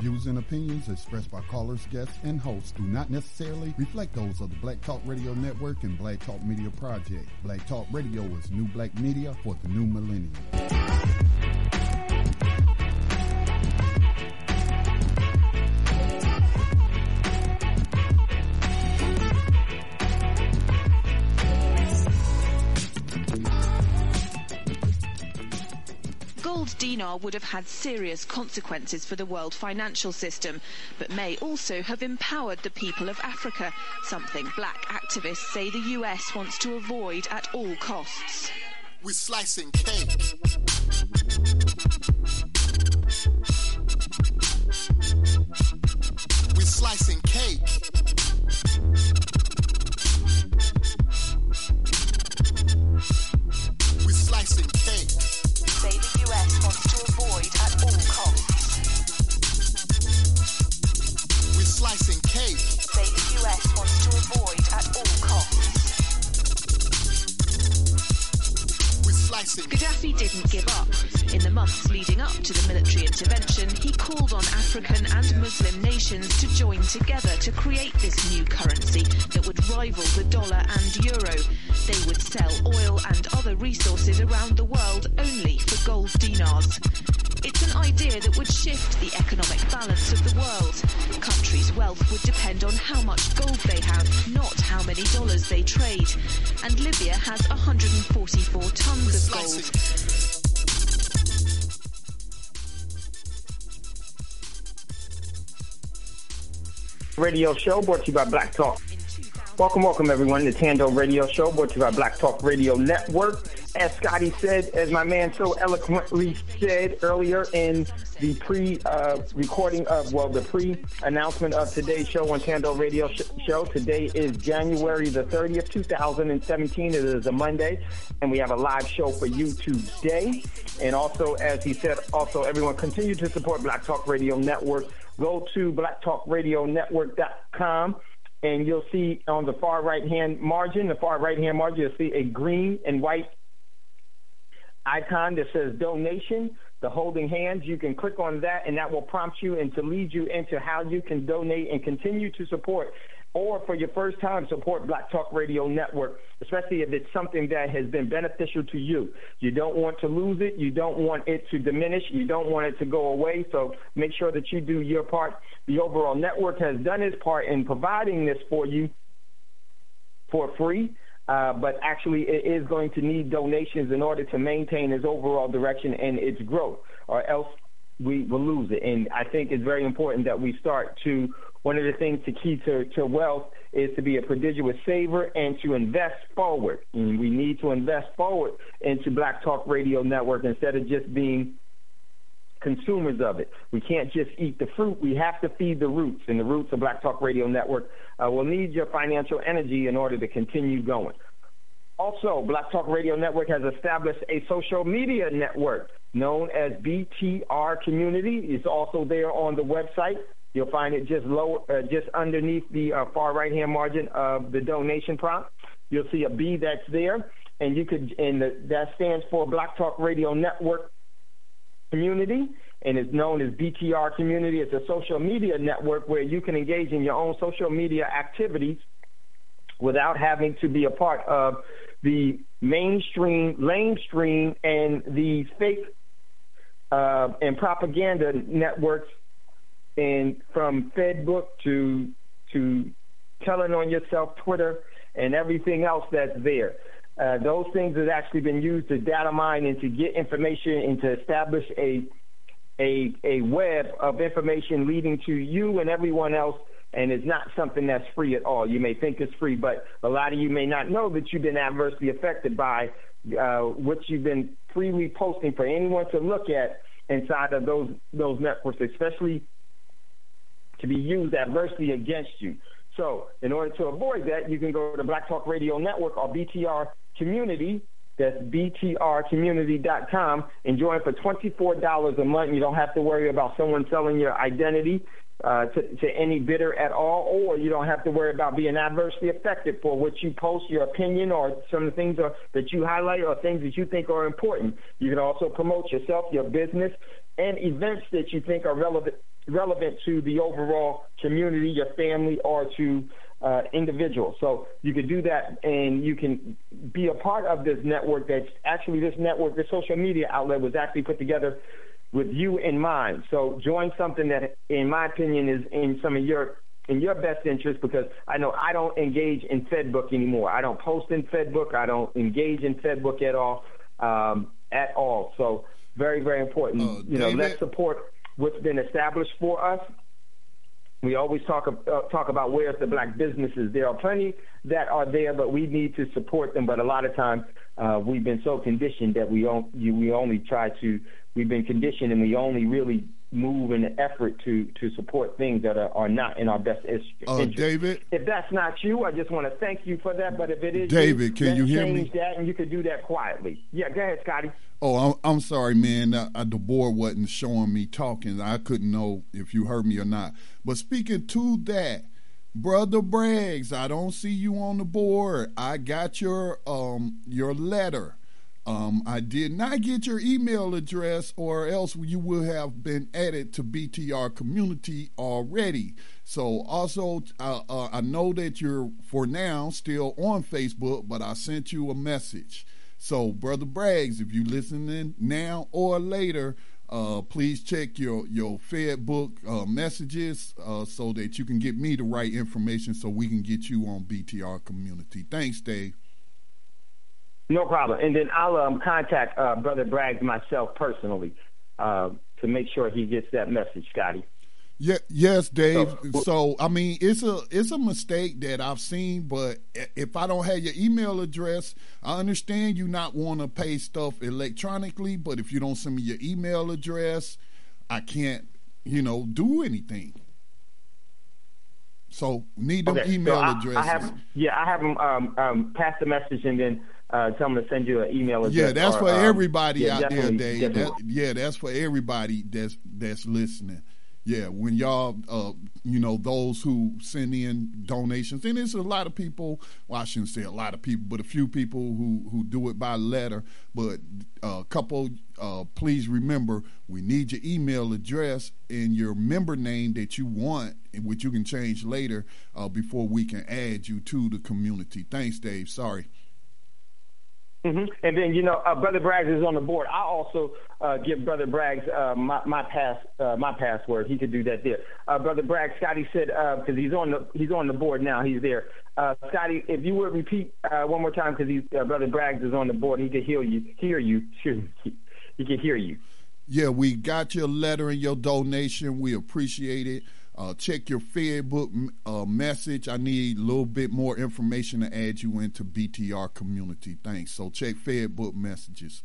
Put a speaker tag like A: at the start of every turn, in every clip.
A: views and opinions expressed by callers, guests, and hosts do not necessarily reflect those of the Black Talk Radio Network and Black Talk Media Project. Black Talk Radio is new black media for the new millennium.
B: Gold dinar would have had serious consequences for the world financial system, but may also have empowered the people of Africa, something black activists say the US wants to avoid at all costs.
C: We're slicing cake. We're slicing cake. We're slicing cake.
B: Say the US wants to avoid at all costs.
C: We're slicing cake.
B: Say the US wants to avoid at all costs.
C: We're slicing.
B: Gaddafi didn't give up. In the months leading up to the military intervention, he called on African and Muslim nations to join together to create this new currency that would rival the dollar and euro. They would sell oil and other resources around the world only for gold dinars. It's an idea that would shift the economic balance of the world. Countries' wealth would depend on how much gold they have, not how many dollars they trade. And Libya has 144 tons of gold.
D: Radio show brought to you by Black Talk. Welcome everyone to Tando Radio Show brought to you by Black Talk Radio Network. As Scotty said, as my man so eloquently said earlier in the pre-announcement of today's show on Tando Radio Show, today is January the 30th, 2017. It is a Monday, and we have a live show for you today. And also, as he said, also everyone continue to support Black Talk Radio Network. Go to blacktalkradionetwork.com. And you'll see on the far right-hand margin, you'll see a green and white icon that says donation, the holding hands. You can click on that, and that will prompt you and to lead you into how you can donate and continue to support, or for your first time, support Black Talk Radio Network, especially if it's something that has been beneficial to you. You don't want to lose it. You don't want it to diminish. You don't want it to go away. So make sure that you do your part. The overall network has done its part in providing this for you for free, but actually it is going to need donations in order to maintain its overall direction and its growth, or else we will lose it. And I think it's very important that we start to, one of the things to key to wealth is to be a prodigious saver and to invest forward. And we need to invest forward into Black Talk Radio Network instead of just being consumers of it. We can't just eat the fruit. We have to feed the roots, and the roots of Black Talk Radio Network will need your financial energy in order to continue going. Also, Black Talk Radio Network has established a social media network known as BTR Community. It's also there on the website. You'll find it just underneath the far right-hand margin of the donation prompt. You'll see a B that's there, and that stands for Black Talk Radio Network Community, and is known as BTR Community. It's a social media network where you can engage in your own social media activities without having to be a part of the mainstream, lamestream, and the fake and propaganda networks, and from Facebook to telling on yourself, Twitter, and everything else that's there. Those things have actually been used to data mine and to get information and to establish a web of information leading to you and everyone else, and it's not something that's free at all. You may think it's free, but a lot of you may not know that you've been adversely affected by what you've been freely posting for anyone to look at inside of those networks, especially to be used adversely against you. So in order to avoid that, you can go to Black Talk Radio Network or BTR Community. That's btrcommunity.com, and join for $24 a month. You don't have to worry about someone selling your identity to any bidder at all, or you don't have to worry about being adversely affected for what you post, your opinion, or some of the things that you highlight or things that you think are important. You can also promote yourself, your business, and events that you think are relevant to the overall community, your family, or to individuals. So you can do that, and you can be a part of this network. That's actually this social media outlet was actually put together with you in mind. So join something that, in my opinion, is in your best interest, because I know I don't engage in FedBook anymore. I don't post in FedBook. I don't engage in FedBook at all. So very, very important. Let's support what's been established for us. We always talk about where's the black businesses. There are plenty that are there, but we need to support them. But a lot of times we've been so conditioned that we've been conditioned, and we only really move in an effort to support things that are not in our best interest.
A: David?
D: If that's not you, I just want to thank you for that. But if it is
A: David, can you hear me?
D: Change that, and you could do that quietly. Yeah, go ahead, Scotty.
A: Oh, I'm sorry, man. The board wasn't showing me talking. I couldn't know if you heard me or not. But speaking to that, Brother Braggs, I don't see you on the board. I got your letter. I did not get your email address, or else you would have been added to BTR community already. So also, I know that you're, for now, still on Facebook, but I sent you a message. So, Brother Braggs, if you're listening now or later, please check your FedBook messages so that you can get me the right information so we can get you on BTR community. Thanks, Dave.
D: No problem. And then I'll contact Brother Braggs myself personally to make sure he gets that message, Scotty.
A: Yeah, yes, Dave. So I mean, it's a mistake that I've seen, but if I don't have your email address, I understand you not want to pay stuff electronically, but if you don't send me your email address, I can't, do anything. So need them email addresses.
D: I have them pass the message, and then tell them to send you an email address.
A: Yeah, that's for everybody out there, Dave.
D: Definitely.
A: That's for everybody that's listening. Yeah, when y'all, those who send in donations, and it's a lot of people, well, I shouldn't say a lot of people, but a few people who do it by letter. But a couple, please remember, we need your email address and your member name that you want, which you can change later before we can add you to the community. Thanks, Dave. Sorry.
D: Mm-hmm. And then, Brother Braggs is on the board. I also give Brother Braggs my password. He could do that there. Brother Braggs, Scotty said, because he's on the board now. He's there. Scotty, if you would repeat one more time, because Brother Braggs is on the board. He could hear you. He can hear you.
A: Yeah, we got your letter and your donation. We appreciate it. Check your FedBook message. I need a little bit more information to add you into BTR community. Thanks. So check FedBook messages.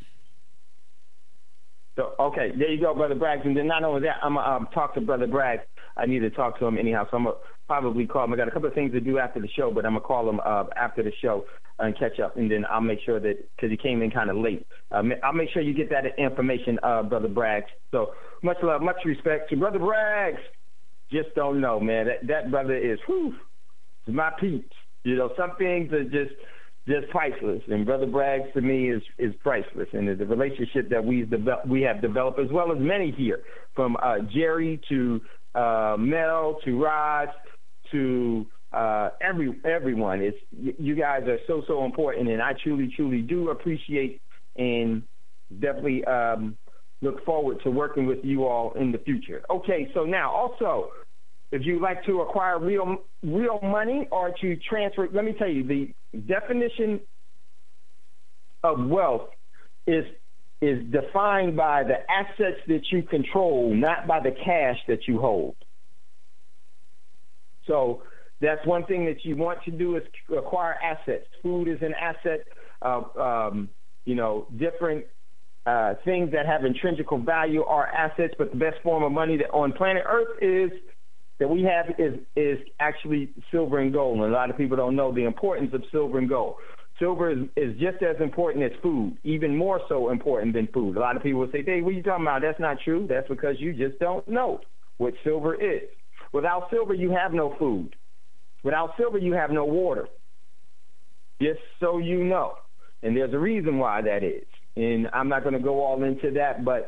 D: So, okay, there you go, Brother Braggs. And then not only that, I'm going to talk to Brother Braggs. I need to talk to him anyhow, so I'm going to probably call him. I got a couple of things to do after the show, but I'm going to call him after the show and catch up, and then I'll make sure that, because he came in kind of late, I'll make sure you get that information, Brother Braggs. So much love, much respect to Brother Braggs. Just don't know, man. That brother is my peeps. Some things are just priceless, and Brother Braggs to me is priceless. And the relationship that we have developed, as well as many here, from Jerry to Mel to Raj to everyone. You guys are so important, and I truly do appreciate and definitely look forward to working with you all in the future. Okay, so now also, if you'd like to acquire real money or to transfer, let me tell you, the definition of wealth is defined by the assets that you control, not by the cash that you hold. So that's one thing that you want to do, is acquire assets. Food is an asset. Different things that have intrinsic value are assets, but the best form of money that on planet Earth that we have is actually silver and gold. And a lot of people don't know the importance of silver and gold. Silver is just as important as food, even more so important than food. A lot of people will say, Dave, what are you talking about? That's not true. That's because you just don't know what silver is. Without silver, you have no food. Without silver, you have no water. Just so you know. And there's a reason why that is. And I'm not going to go all into that, but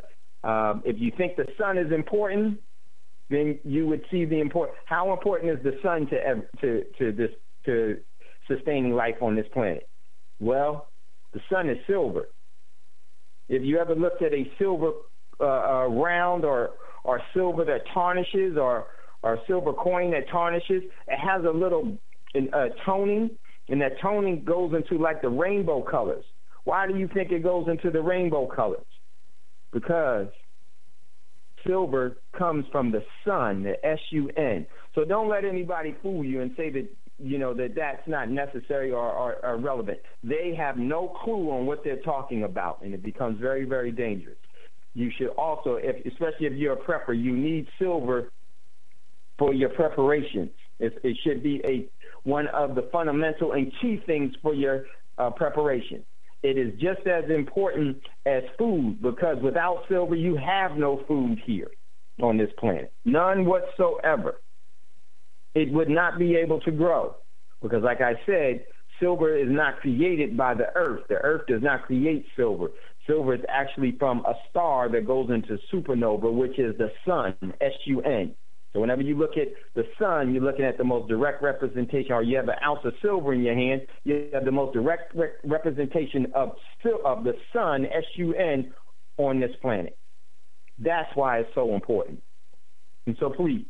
D: If you think the sun is important, then you would see how important is the sun to sustaining life on this planet? Well, the sun is silver. If you ever looked at a silver round or silver that tarnishes or silver coin that tarnishes, it has a little toning, and that toning goes into like the rainbow colors. Why do you think it goes into the rainbow colors? Because silver comes from the sun, the S-U-N. So don't let anybody fool you and say that that's not necessary or relevant. They have no clue on what they're talking about, and it becomes very, very dangerous. You should also, especially if you're a prepper, you need silver for your preparations. It should be one of the fundamental and key things for your preparation. It is just as important as food, because without silver, you have no food here on this planet. None whatsoever. It would not be able to grow because, like I said, silver is not created by the earth. The earth does not create silver. Silver is actually from a star that goes into supernova, which is the sun, S-U-N. So whenever you look at the sun, you're looking at the most direct representation, or you have an ounce of silver in your hand, you have the most direct representation of the sun, S-U-N, on this planet. That's why it's so important. And so please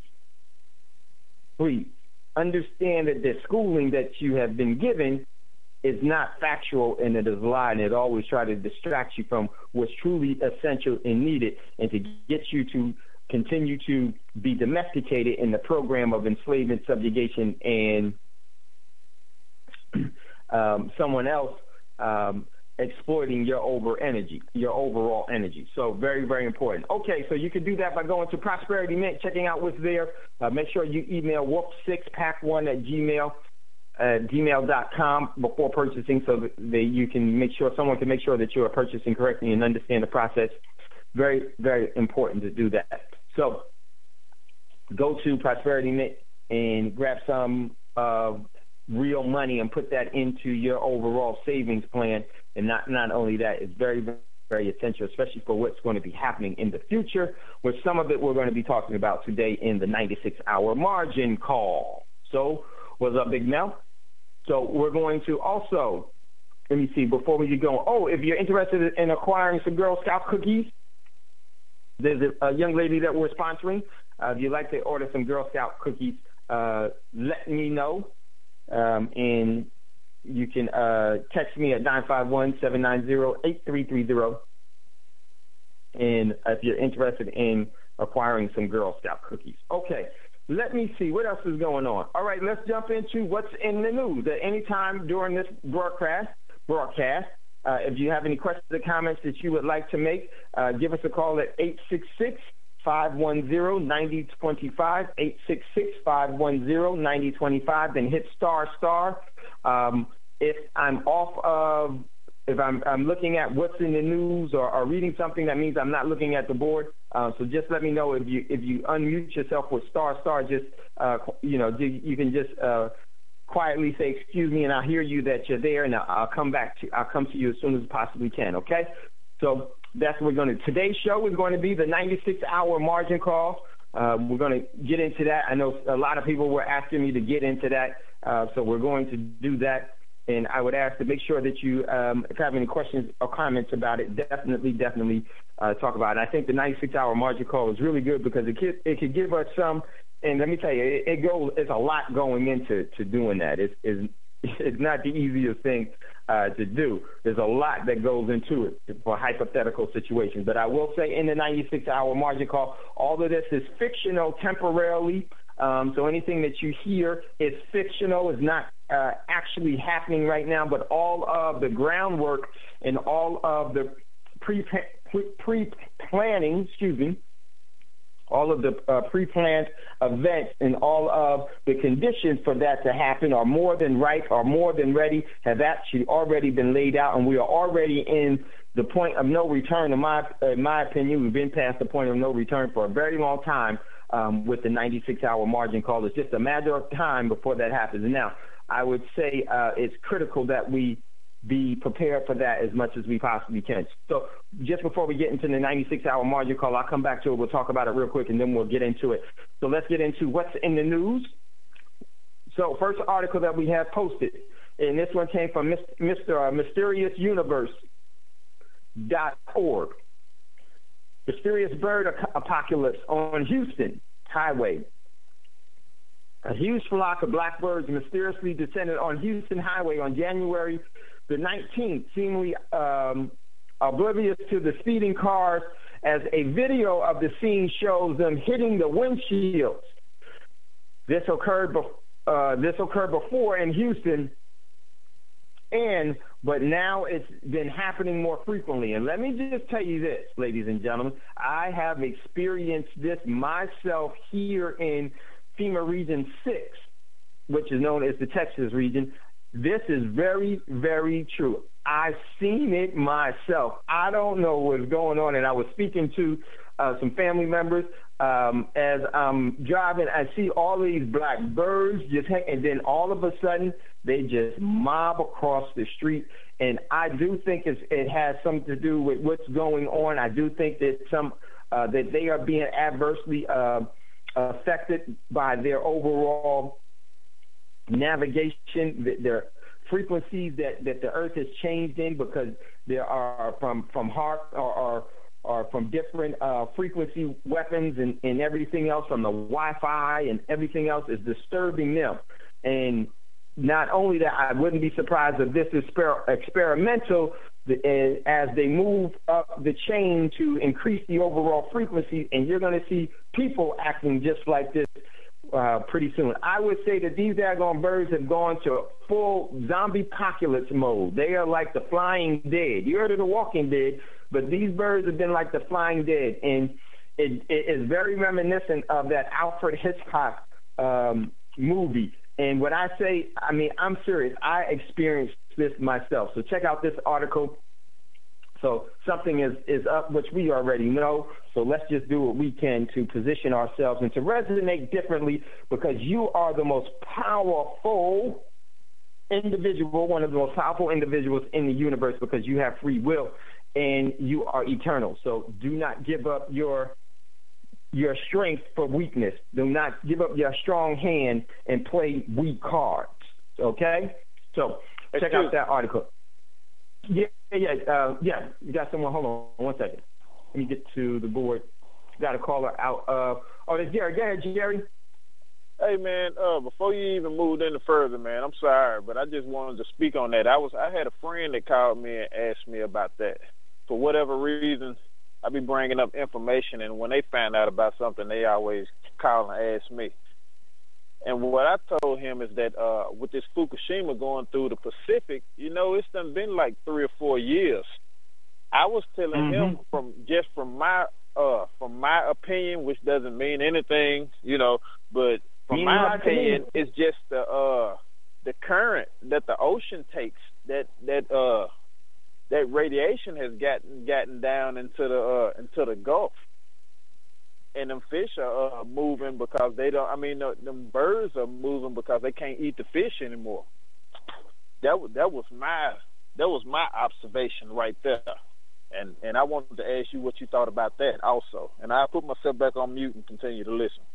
D: understand that the schooling that you have been given is not factual, and it is a lie, and it always try to distract you from what's truly essential and needed, and to get you to continue to be domesticated in the program of enslavement, subjugation, and someone else exploiting your overall energy. So very, very important. Okay, so you can do that by going to Prosperity Mint, checking out what's there. Make sure you email whoop6pack1 at gmail.com before purchasing, so that you can make sure someone can make sure that you are purchasing correctly and understand the process. Very, very important to do that. So go to Prosperity Mint and grab some real money and put that into your overall savings plan. And not only that, it's very, very, very essential, especially for what's going to be happening in the future, which some of it we're going to be talking about today in the 96-hour margin call. So what's up, Big Mel? So we're going to also, let me see, before we get going, if you're interested in acquiring some Girl Scout cookies, there's a young lady that we're sponsoring. If you'd like to order some Girl Scout cookies, let me know. And you can text me at 951-790-8330. And if you're interested in acquiring some Girl Scout cookies. Okay, let me see. What else is going on? All right, let's jump into what's in the news. At any time during this broadcast, if you have any questions or comments that you would like to make, give us a call at 866-510-9025, 866-510-9025, then hit **. If I'm looking at what's in the news or reading something, that means I'm not looking at the board. So just let me know if you unmute yourself with **. Just you can just quietly say, "Excuse me," and I'll hear you that you're there, and I'll come to you as soon as I possibly can. Okay? So that's what we're going to. Today's show is going to be the 96-hour margin call. We're going to get into that. I know a lot of people were asking me to get into that, so we're going to do that. And I would ask to make sure that you, if you have any questions or comments about it, definitely talk about it. I think the 96-hour margin call is really good because it could give us some. And let me tell you, it's a lot going into doing that. It's not the easiest thing to do. There's a lot that goes into it for hypothetical situations. But I will say in the 96-hour margin call, all of this is fictional temporarily. So anything that you hear is fictional, is not actually happening right now. But all of the groundwork and all of the pre-planning, all of the pre-planned events and all of the conditions for that to happen are more than ripe, are more than ready, have actually already been laid out, and we are already in the point of no return. In my opinion, we've been past the point of no return for a very long time with the 96-hour margin call. It's just a matter of time before that happens. And now, I would say it's critical that we be prepared for that as much as we possibly can. So just before we get into the 96-hour margin call, I'll come back to it. We'll talk about it real quick, and then we'll get into it. So let's get into what's in the news. So first article that we have posted, and this one came from MysteriousUniverse.org. Mysterious bird apocalypse on Houston highway. A huge flock of blackbirds mysteriously descended on Houston Highway on January the 19th, seemingly oblivious to the speeding cars, as a video of the scene shows them hitting the windshields. This occurred before in Houston, but now it's been happening more frequently. And let me just tell you this, ladies and gentlemen, I have experienced this myself here in FEMA Region 6, which is known as the Texas region. This is very, very true. I've seen it myself. I don't know what's going on. And I was speaking to some family members as I'm driving. I see all these black birds and then all of a sudden they just mob across the street. And I do think it has something to do with what's going on. I do think that that they are being adversely affected by their overall navigation, their frequencies that the earth has changed in, because there are from HAARP or from different frequency weapons and everything else, from the Wi-Fi and everything else is disturbing them. And not only that, I wouldn't be surprised if this is experimental as they move up the chain to increase the overall frequency, and you're going to see people acting just like this pretty soon. I would say that these daggone birds have gone to full zombie apocalypse mode. They are like the flying dead. You heard of the Walking Dead, but these birds have been like the flying dead, and it is very reminiscent of that Alfred Hitchcock movie. And when I say, I mean, I'm serious. I experienced this myself. So check out this article. So something is up, which we already know. So let's just do what we can to position ourselves and to resonate differently, because you are the most powerful individual, one of the most powerful individuals in the universe, because you have free will and you are eternal. So do not give up your strength for weakness. Do not give up your strong hand and play weak cards. Okay? So check out that article. Yeah. You got someone. Hold on 1 second. Let me get to the board. Got a caller out. There's Jerry. Go ahead, Jerry.
E: Hey, man, before you even moved any further, man, I'm sorry, but I just wanted to speak on that. I had a friend that called me and asked me about that. For whatever reason, I be bringing up information, and when they find out about something, they always call and ask me. And what I told him is that with this Fukushima going through the Pacific, it's done been like 3 or 4 years. I was telling him from my opinion, which doesn't mean anything, but from my opinion, it's just the current that the ocean takes, that radiation has gotten down into the Gulf. And them fish are moving because they don't. I mean, them birds are moving because they can't eat the fish anymore. That was my observation right there, and I wanted to ask you what you thought about that also. And I put myself back on mute and continue to listen.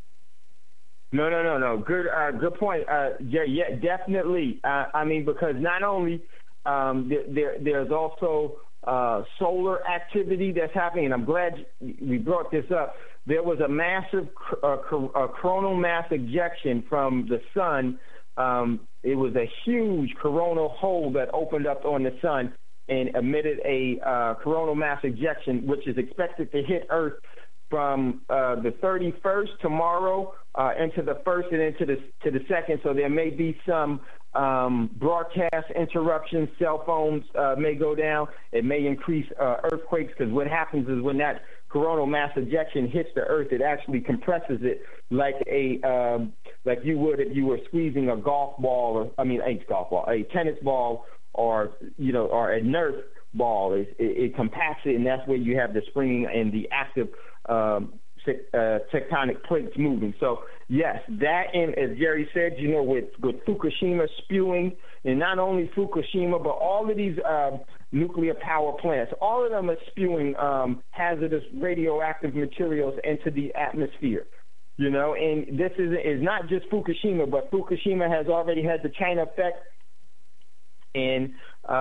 D: No. Good point. Yeah, definitely. I mean, because not only there's also solar activity that's happening, and I'm glad we brought this up. There was a massive coronal mass ejection from the sun. It was a huge coronal hole that opened up on the sun and emitted a coronal mass ejection, which is expected to hit Earth from the 31st tomorrow into the 1st and into the 2nd. So there may be some broadcast interruptions. Cell phones may go down. It may increase earthquakes, because what happens is when that coronal mass ejection hits the Earth, it actually compresses it like like you would if you were squeezing a golf ball, a tennis ball, or or a Nerf ball. It compacts it, and that's where you have the springing and the active tectonic plates moving. So yes, that, and as Jerry said, with Fukushima spewing, and not only Fukushima, but all of these nuclear power plants, all of them are spewing hazardous radioactive materials into the atmosphere. And this is not just Fukushima, but Fukushima has already had the China effect, and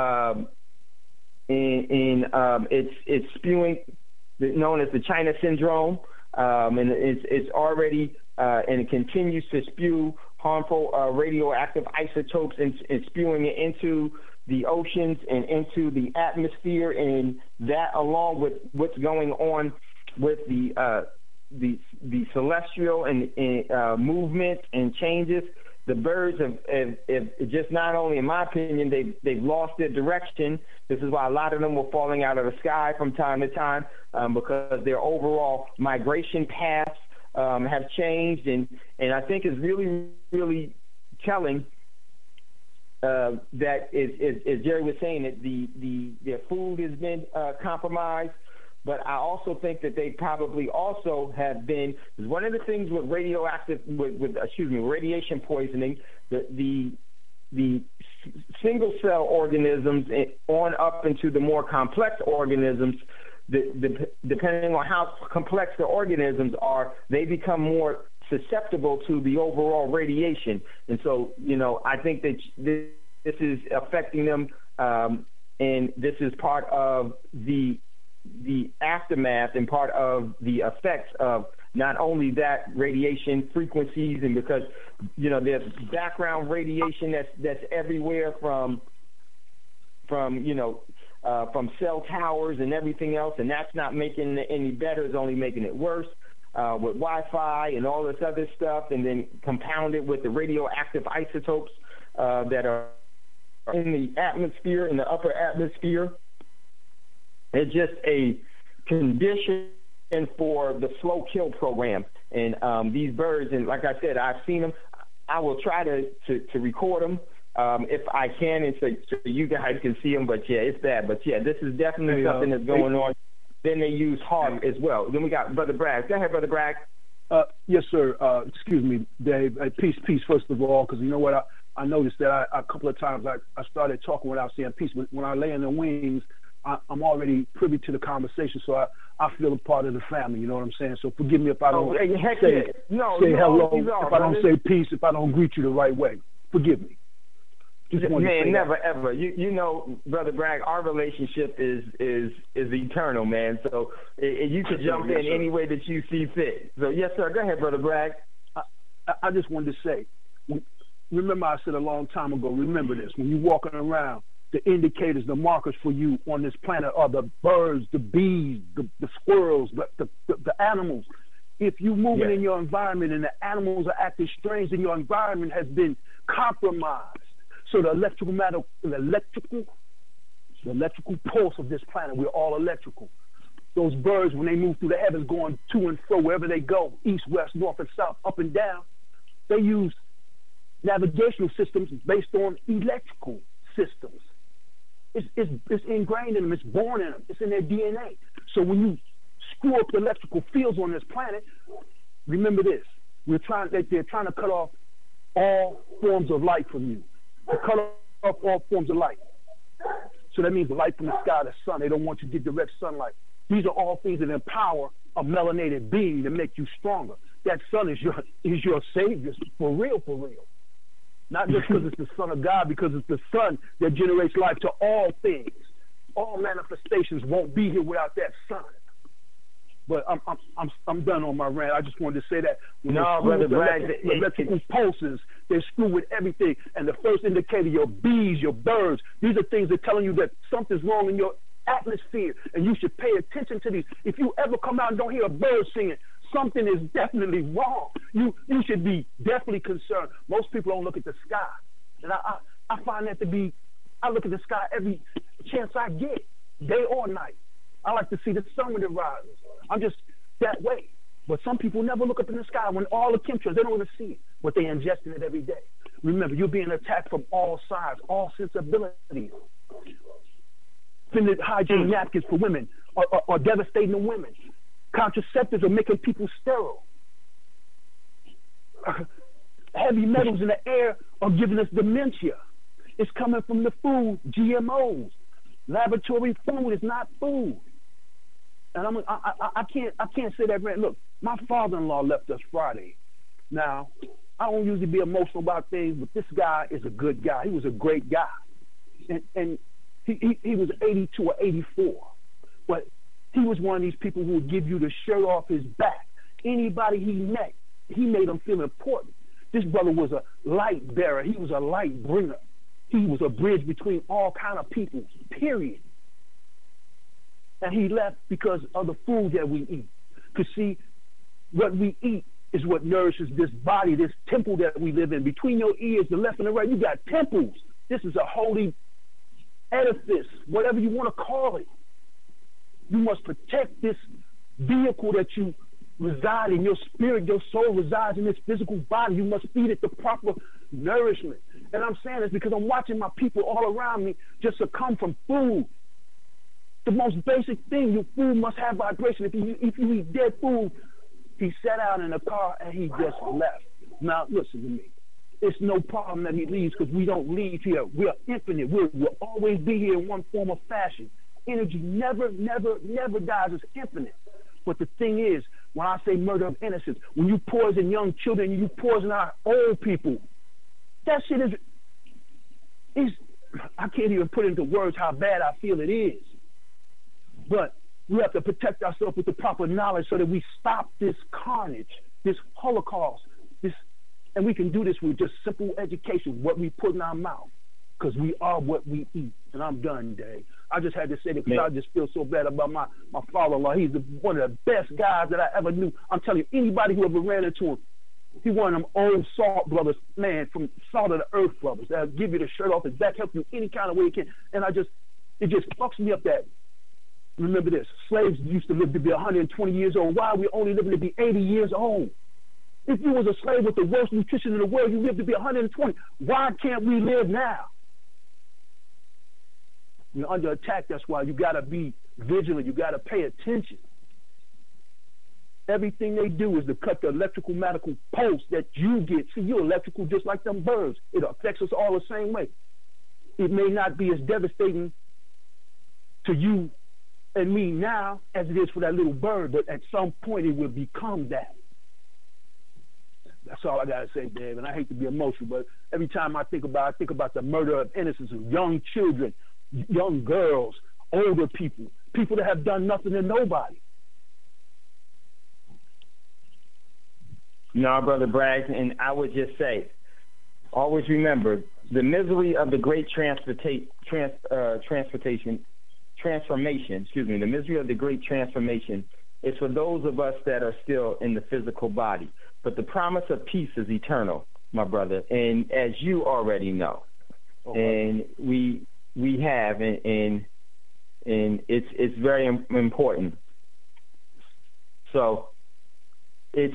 D: it's spewing, known as the China syndrome, and it's already and it continues to spew harmful radioactive isotopes and spewing it into the oceans and into the atmosphere, and that, along with what's going on with the celestial and movements and changes. The birds have just, not only in my opinion, they've lost their direction. This is why a lot of them were falling out of the sky from time to time, because their overall migration paths have changed, and I think it's really, really telling that, as Jerry was saying, that their food has been compromised. But I also think that they probably also have been, because one of the things with radiation poisoning, the single cell organisms on up into the more complex organisms, depending on how complex the organisms are, they become more susceptible to the overall radiation. And so, I think that this is affecting them, and this is part of the aftermath and part of the effects of not only that radiation frequencies, and because there's background radiation that's everywhere from cell towers and everything else, and that's not making it any better, it's only making it worse, with Wi-Fi and all this other stuff, and then compounded with the radioactive isotopes that are in the atmosphere, in the upper atmosphere. It's just a condition for the slow kill program. And these birds, and like I said, I've seen them. I will try to record them if I can, and so you guys can see them. But yeah, it's bad. But yeah, this is definitely something that's going on. Then they use HAARP as well. Then we got Brother Bragg. Go ahead, Brother Bragg.
F: Yes, sir. Excuse me, Dave. Peace, first of all, because you know what? I noticed that a couple of times I started talking without saying peace. But when I lay in the wings, I'm already privy to the conversation, so I feel a part of the family. You know what I'm saying? So forgive me if I don't say hello, if I don't say peace, if I don't greet you the right way. Forgive me.
D: Man, never ever. Brother Bragg, our relationship is eternal, man. So you can jump in any way that you see fit. So yes, sir. Go ahead, Brother Bragg.
F: I just wanted to say, remember I said a long time ago, remember this, when you're walking around, the indicators, the markers for you on this planet are the birds, the bees, the squirrels, the animals. If you're moving in your environment and the animals are acting strange, and your environment has been compromised. So the electrical pulse of this planet, we're all electrical. Those birds, when they move through the heavens, going to and fro, wherever they go, east, west, north, and south, up and down, they use navigational systems based on electrical systems. It's ingrained in them. It's born in them. It's in their DNA. So when you screw up the electrical fields on this planet, remember this: they're trying to cut off all forms of light from you. To cut off all forms of light. So that means the light from the sky, the sun. They don't want you to get direct sunlight. These are all things that empower a melanated being to make you stronger. That sun is your savior, for real, for real. Not just because it's the Son of God, because it's the Son that generates life to all things. All manifestations won't be here without that Son. But I'm done on my rant. I just wanted to say that.
D: No, Brother Bragg,
F: electrical pulses, they screw with everything. And the first indicator, your bees, your birds, these are things that are telling you that something's wrong in your atmosphere, and you should pay attention to these. If you ever come out and don't hear a bird singing, something is definitely wrong. You should be definitely concerned. Most people don't look at the sky. And I find that to be, I look at the sky every chance I get, day or night. I like to see the sun when it rises. I'm just that way. But some people never look up in the sky when all the chemtrails, they don't even see it, but they ingesting it every day. Remember, you're being attacked from all sides, all sensibilities. Hygiene napkins for women are devastating to women. Contraceptives are making people sterile. Heavy metals in the air are giving us dementia. It's coming from the food, GMOs. Laboratory food is not food. And I can't say that. Look, my father-in-law left us Friday. Now, I don't usually be emotional about things, but this guy is a good guy. He was a great guy. And he was 82 or 84. But he was one of these people who would give you the shirt off his back. Anybody he met, he made them feel important. This brother was a light bearer. He was a light bringer. He was a bridge between all kind of people, period. And he left because of the food that we eat. Because, see, what we eat is what nourishes this body, this temple that we live in. Between your ears, the left and the right, you got temples. This is a holy edifice, whatever you want to call it. You must protect this vehicle that you reside in. Your spirit, your soul resides in this physical body. You must feed it the proper nourishment. And I'm saying this because I'm watching my people all around me just succumb from food. The most basic thing, your food must have vibration. If you eat dead food, he sat out in a car and he just left. Now, listen to me. It's no problem that he leaves because we don't leave here. We're infinite. We'll always be here in one form or fashion. Energy never dies. It's infinite. But the thing is, when I say murder of innocence, when you poison young children, you poison our old people, that shit is I can't even put into words how bad I feel it is. But we have to protect ourselves with the proper knowledge so that we stop this carnage, this Holocaust, and we can do this with just simple education, what we put in our mouth, because we are what we eat. And I'm done, Dave. I just had to say that because I just feel so bad about my father-in-law. He's one of the best guys that I ever knew. I'm telling you, anybody who ever ran into him, he one of them old salt brothers, man, from Salt of the Earth brothers that'll give you the shirt off his back, help you any kind of way he can. And it just fucks me up that, remember this, slaves used to live to be 120 years old. Why are we only living to be 80 years old? If you was a slave with the worst nutrition in the world, you lived to be 120. Why can't we live now? You're under attack. That's why you got to be vigilant. You got to pay attention. Everything they do is to cut the electrical medical pulse that you get. See, you're electrical just like them birds. It affects us all the same way. It may not be as devastating to you and me now as it is for that little bird, but at some point it will become that. That's all I got to say, Dave. And I hate to be emotional, but every time I think about the murder of innocence of young children, young girls, older people that have done nothing to nobody.
G: No, Brother Braggs, and I would just say, always remember, the misery of the great transformation, the misery of the great transformation is for those of us that are still in the physical body. But the promise of peace is eternal, my brother, and as you already know, and we have, and it's very important. So it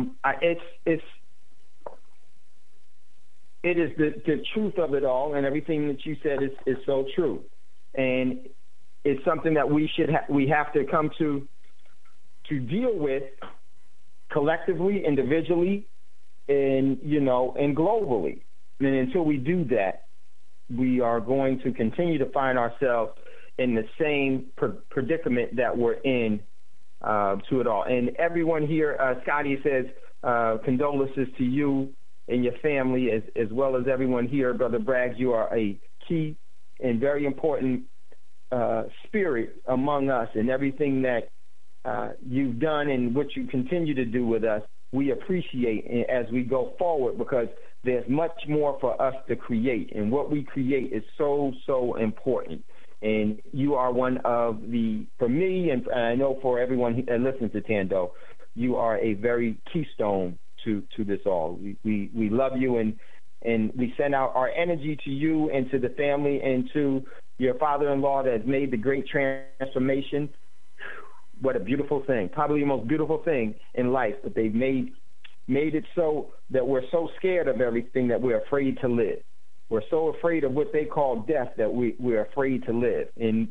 G: is the truth of it all, and everything that you said is so true, and it's something that we have to come to deal with collectively, individually, and and globally. And until we do that, we are going to continue to find ourselves in the same predicament that we're in to it all. And everyone here, Scotty says, condolences to you and your family, as well as everyone here. Brother Braggs, you are a key and very important spirit among us, and everything that you've done and what you continue to do with us, we appreciate as we go forward, because there's much more for us to create, and what we create is so, so important. And you are one of for me, and I know for everyone that listens to Tando, you are a very keystone to this all. We love you, and we send out our energy to you and to the family and to your father-in-law that has made the great transformation. What a beautiful thing. Probably the most beautiful thing in life, that they've made it so that we're so scared of everything that we're afraid to live. We're so afraid of what they call death that we're afraid to live. And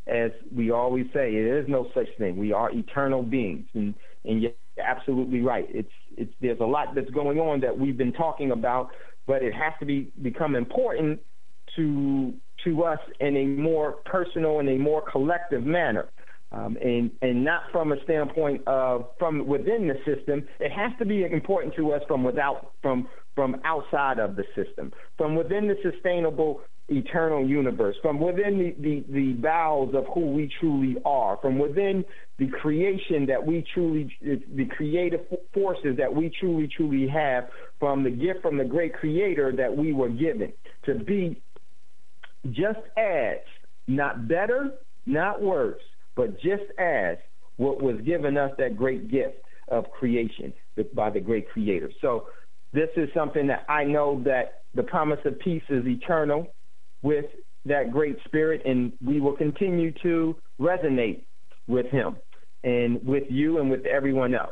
G: as we always say, there is no such thing. We are eternal beings, and you're absolutely right. There's a lot that's going on that we've been talking about, but it has to become important to us in a more personal and a more collective manner. And not from a standpoint of from within the system. It has to be important to us from outside of the system, from within the sustainable eternal universe, from within the bowels of who we truly are, from within the creation that we truly, the creative forces that we truly have, from the gift from the great creator that we were given to be just as, not better, not worse, but just as what was given us, that great gift of creation by the great creator. So this is something that I know that the promise of peace is eternal with that great spirit, and we will continue to resonate with him and with you and with everyone else.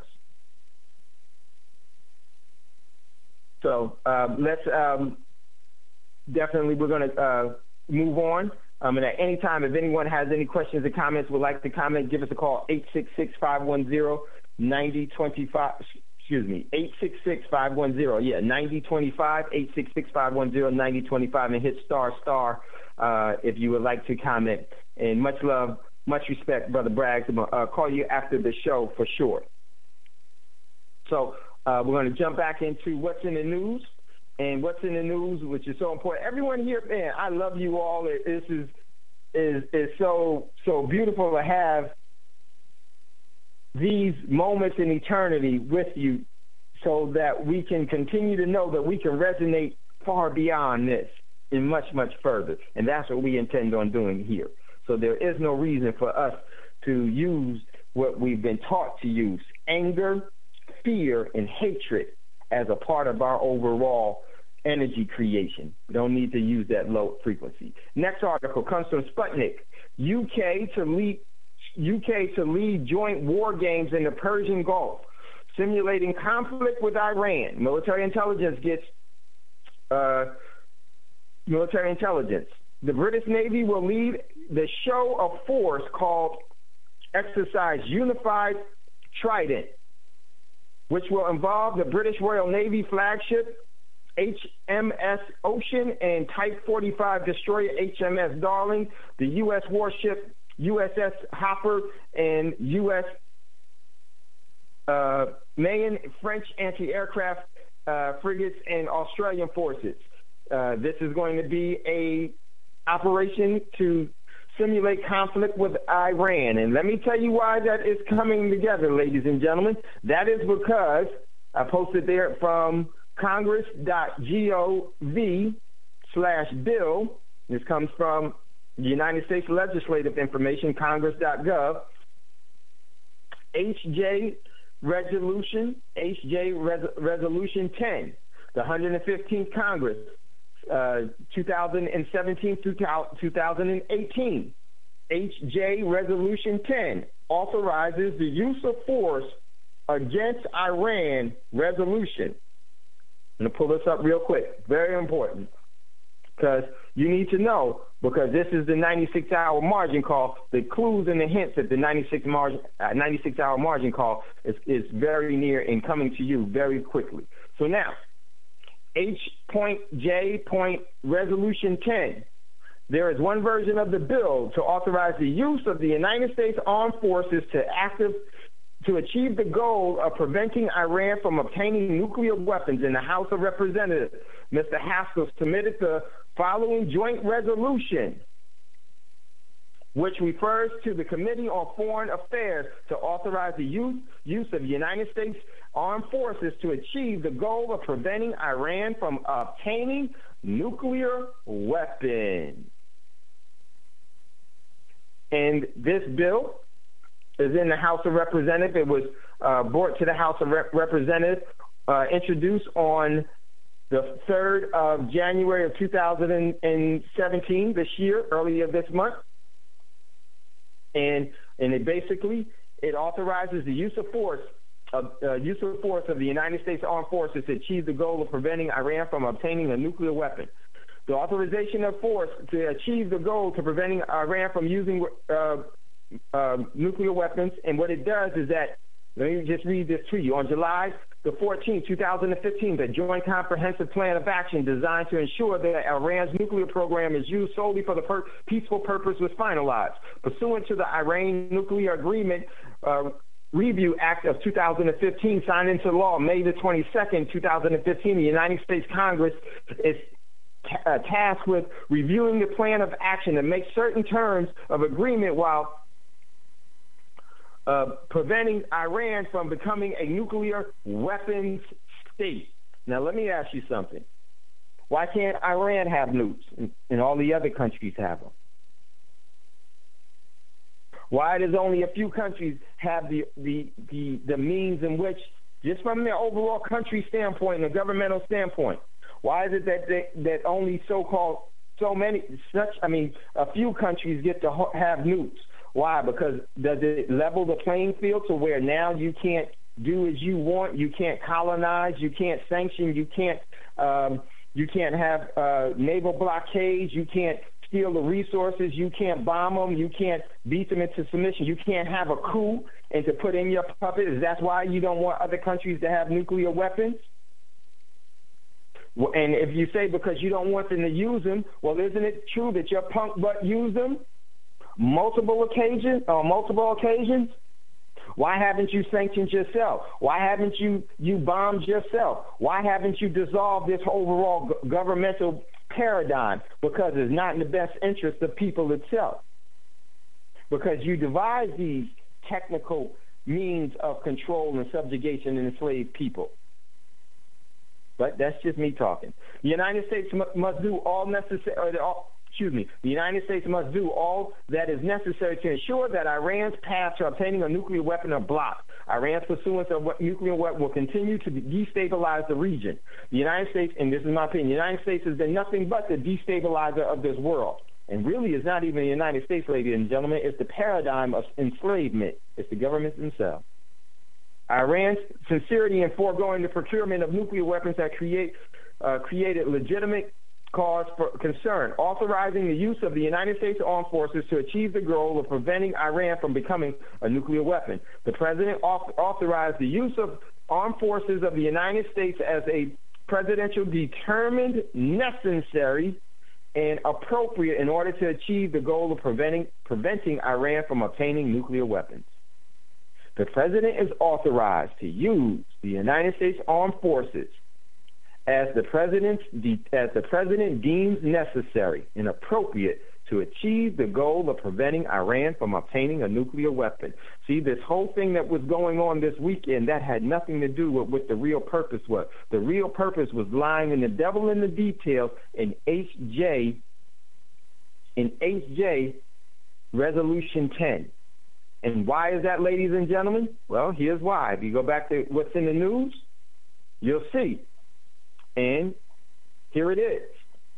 G: So let's definitely, we're going to move on. And at any time, if anyone has any questions or comments, would like to comment, give us a call, 866-510-9025. Excuse me, 866-510, 9025, 866-510-9025, and hit star if you would like to comment. And much love, much respect, Brother Braggs. I'm going to call you after the show for sure. So we're going to jump back into what's in the news. And what's in the news, which is so important. Everyone here, man, I love you all. This is so beautiful to have these moments in eternity with you, so that we can continue to know that we can resonate far beyond this and much, much further. And that's what we intend on doing here. So there is no reason for us to use what we've been taught to use, anger, fear, and hatred, as a part of our overall energy creation. We don't need to use that low frequency. Next article comes from Sputnik. UK to lead joint war games in the Persian Gulf, simulating conflict with Iran. Military intelligence gets military intelligence. The British Navy will lead the show of force called Exercise Unified Trident, which will involve the British Royal Navy flagship HMS Ocean and Type 45 destroyer HMS Darling, the U.S. warship USS Hopper, and U.S. Maine, French anti-aircraft frigates, and Australian forces. This is going to be a operation to simulate conflict with Iran. And let me tell you why that is coming together, ladies and gentlemen. That is because I posted there from congress.gov/bill. This comes from the United States legislative information, congress.gov. HJ Resolution 10, the 115th Congress, 2017 through 2018. HJ Resolution 10 authorizes the use of force against Iran resolution. I'm going to pull this up real quick. Very important, because you need to know, because this is the 96-hour margin call. The clues and the hints at the 96-hour margin call is very near and coming to you very quickly. So now, H.J. Resolution 10. There is one version of the bill to authorize the use of the United States Armed Forces to achieve the goal of preventing Iran from obtaining nuclear weapons. In the House of Representatives, Mr. Haskell submitted the following joint resolution, which refers to the Committee on Foreign Affairs to authorize the use of the United States Armed Forces to achieve the goal of preventing Iran from obtaining nuclear weapons. And this bill is in the House of Representatives. It was brought to the House of Representatives, introduced on the 3rd of January of 2017, this year, earlier this month. And it authorizes the use of force of the United States Armed Forces to achieve the goal of preventing Iran from obtaining a nuclear weapon. The authorization of force to achieve the goal to preventing Iran from using nuclear weapons. And what it does is that, let me just read this to you. On July the 14th, 2015, the Joint Comprehensive Plan of Action designed to ensure that Iran's nuclear program is used solely for the peaceful purpose was finalized. Pursuant to the Iran Nuclear Agreement Review Act of 2015, signed into law May the 22nd, 2015, the United States Congress is tasked with reviewing the plan of action to make certain terms of agreement while preventing Iran from becoming a nuclear weapons state. Now, let me ask you something. Why can't Iran have nukes and all the other countries have them? Why does only a few countries have the means in which, just from their overall country standpoint and a governmental standpoint, why is it that only a few countries get to have nukes? Why? Because does it level the playing field to where now you can't do as you want, you can't colonize, you can't sanction, you can't have naval blockades, you can't steal the resources, you can't bomb them, you can't beat them into submission, you can't have a coup and to put in your puppet? Is that why you don't want other countries to have nuclear weapons? And if you say because you don't want them to use them, well, isn't it true that your punk butt used them multiple occasions? Why haven't you sanctioned yourself? Why haven't you bombed yourself? Why haven't you dissolved this overall governmental paradigm? Because it's not in the best interest of people itself. Because you devise these technical means of control and subjugation and enslaved people. But that's just me talking. The United States must do all necessary. The United States must do all that is necessary to ensure that Iran's path to obtaining a nuclear weapon are blocked. Iran's pursuance of nuclear weapon will continue to destabilize the region. The United States, and this is my opinion, the United States has been nothing but the destabilizer of this world. And really, it's not even the United States, ladies and gentlemen. It's the paradigm of enslavement. It's the governments themselves. Iran's sincerity in foregoing the procurement of nuclear weapons that created legitimate cause for concern, authorizing the use of the United States Armed Forces to achieve the goal of preventing Iran from becoming a nuclear weapon. The president authorized the use of armed forces of the United States as a presidential determined, necessary, and appropriate in order to achieve the goal of preventing Iran from obtaining nuclear weapons. The president is authorized to use the United States Armed Forces as the president deems necessary and appropriate to achieve the goal of preventing Iran from obtaining a nuclear weapon. See, this whole thing that was going on this weekend, that had nothing to do with what the real purpose was. The real purpose was lying in the devil in the details in HJ Resolution 10. And why is that, ladies and gentlemen? Well, here's why. If you go back to what's in the news, you'll see. And here it is.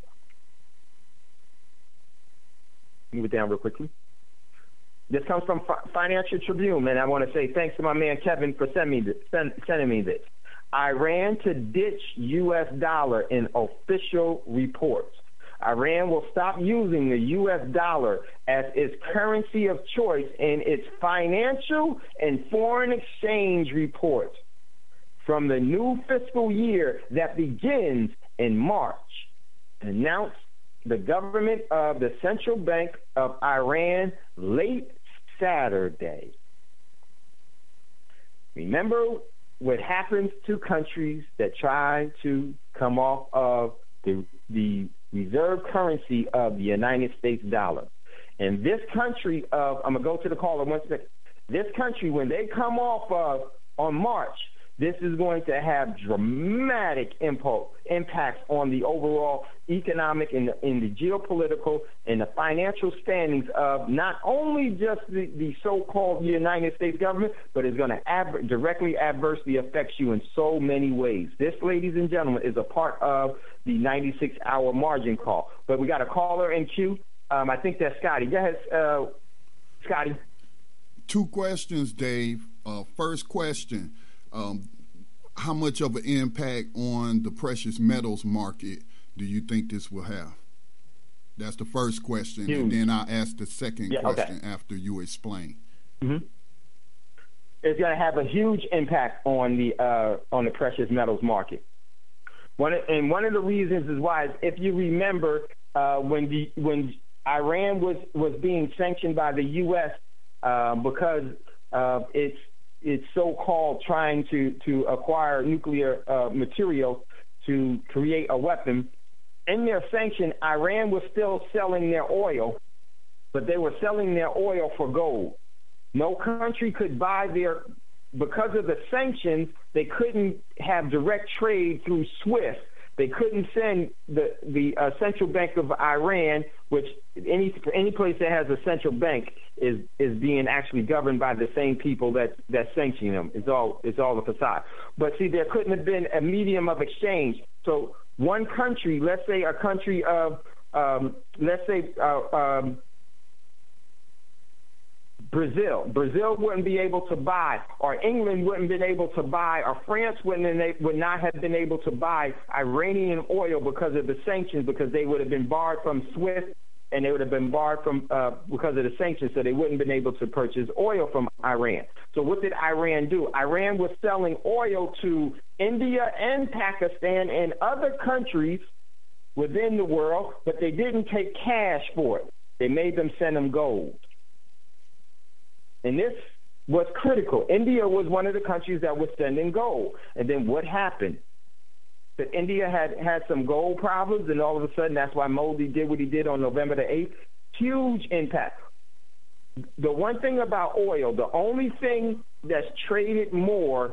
G: Move it down real quickly. This comes from Financial Tribune, and I want to say thanks to my man Kevin for sending me this. Iran to ditch U.S. dollar in official reports. Iran will stop using the U.S. dollar as its currency of choice in its financial and foreign exchange reports from the new fiscal year that begins in March, announced the government of the Central Bank of Iran late Saturday. Remember what happens to countries that try to come off of the reserve currency of the United States dollar. And this country of, I'm going to go to the caller one second. This country, when they come off of on March, this is going to have dramatic impacts on the overall economic and the geopolitical and the financial standings of not only just the so-called United States government, but it's going to directly adversely affect you in so many ways. This, ladies and gentlemen, is a part of the 96-hour margin call. But we got a caller in queue. I think that's Scotty. Go ahead, Scotty.
A: Two questions, Dave. First question. How much of an impact on the precious metals market do you think this will have? That's the first question,
G: Huge.
A: and then I'll ask the second
G: Yeah, okay.
A: question after you explain.
G: Mm-hmm. It's going to have a huge impact on the precious metals market. One of the reasons is why, if you remember, when Iran was being sanctioned by the U.S. Because of its so-called trying to acquire nuclear material to create a weapon. In their sanction, Iran was still selling their oil, but they were selling their oil for gold. No country could buy because of the sanctions, they couldn't have direct trade through SWIFT. They couldn't send the central bank of Iran, which any place that has a central bank is being actually governed by the same people that's sanctioning them. It's all a facade. But see, there couldn't have been a medium of exchange. So one country, let's say a country of, Brazil wouldn't be able to buy, or England wouldn't have been able to buy, or France would not have been able to buy Iranian oil because of the sanctions, because they would have been barred from SWIFT, and they would have been barred from because of the sanctions, so they wouldn't have been able to purchase oil from Iran. So what did Iran do? Iran was selling oil to India and Pakistan and other countries within the world, but they didn't take cash for it. They made them send them gold. And this was critical. India was one of the countries that was sending gold. And then what happened? That India had some gold problems, and all of a sudden that's why Modi did what he did on November the 8th. Huge impact. The one thing about oil, the only thing that's traded more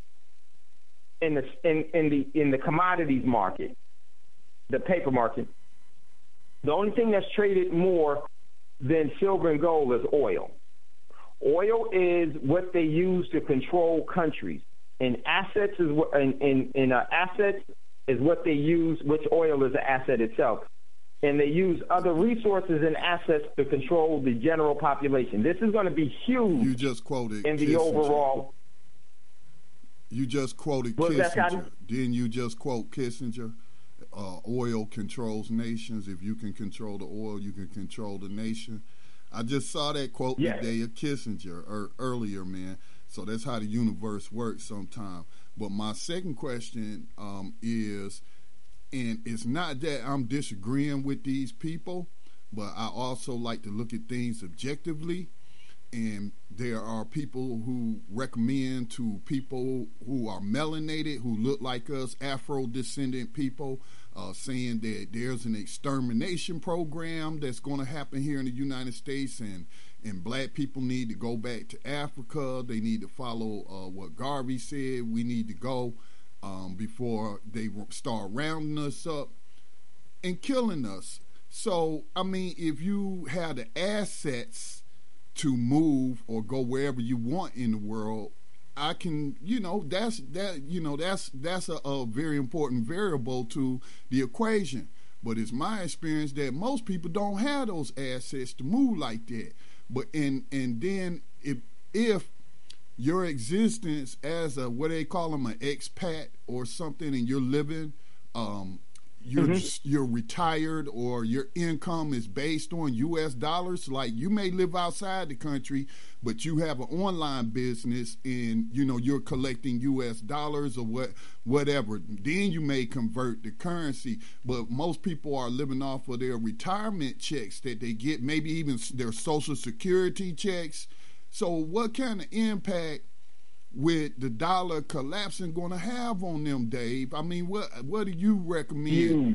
G: in the commodities market, the paper market, the only thing that's traded more than silver and gold is oil. Oil is what they use to control countries, and assets is assets is what they use. Which oil is an asset itself, and they use other resources and assets to control the general population. This is going to be huge.
A: You just quoted
G: in the
A: Kissinger.
G: overall.
A: You just quoted Kissinger. Didn't you just quote Kissinger? Oil controls nations. If you can control the oil, you can control the nation. I just saw that quote today of Kissinger earlier, man. So that's how the universe works sometimes. But my second question is, and it's not that I'm disagreeing with these people, but I also like to look at things objectively. And there are people who recommend to people who are melanated, who look like us, Afro-descendant people, saying that there's an extermination program that's going to happen here in the United States, and black people need to go back to Africa. They need to follow what Garvey said. We need to go before they start rounding us up and killing us. So, I mean, if you have the assets to move or go wherever you want in the world, I can, that's a very important variable to the equation. But it's my experience that most people don't have those assets to move like that. But and then if your existence as a, what they call them, an expat or something, and you're living, you're retired, or your income is based on U.S. dollars. Like, you may live outside the country, but you have an online business, and you're collecting U.S. dollars or whatever. Then you may convert the currency. But most people are living off of their retirement checks that they get, maybe even their Social Security checks. So what kind of impact with the dollar collapsing going to have on them, Dave? I mean, what do you recommend?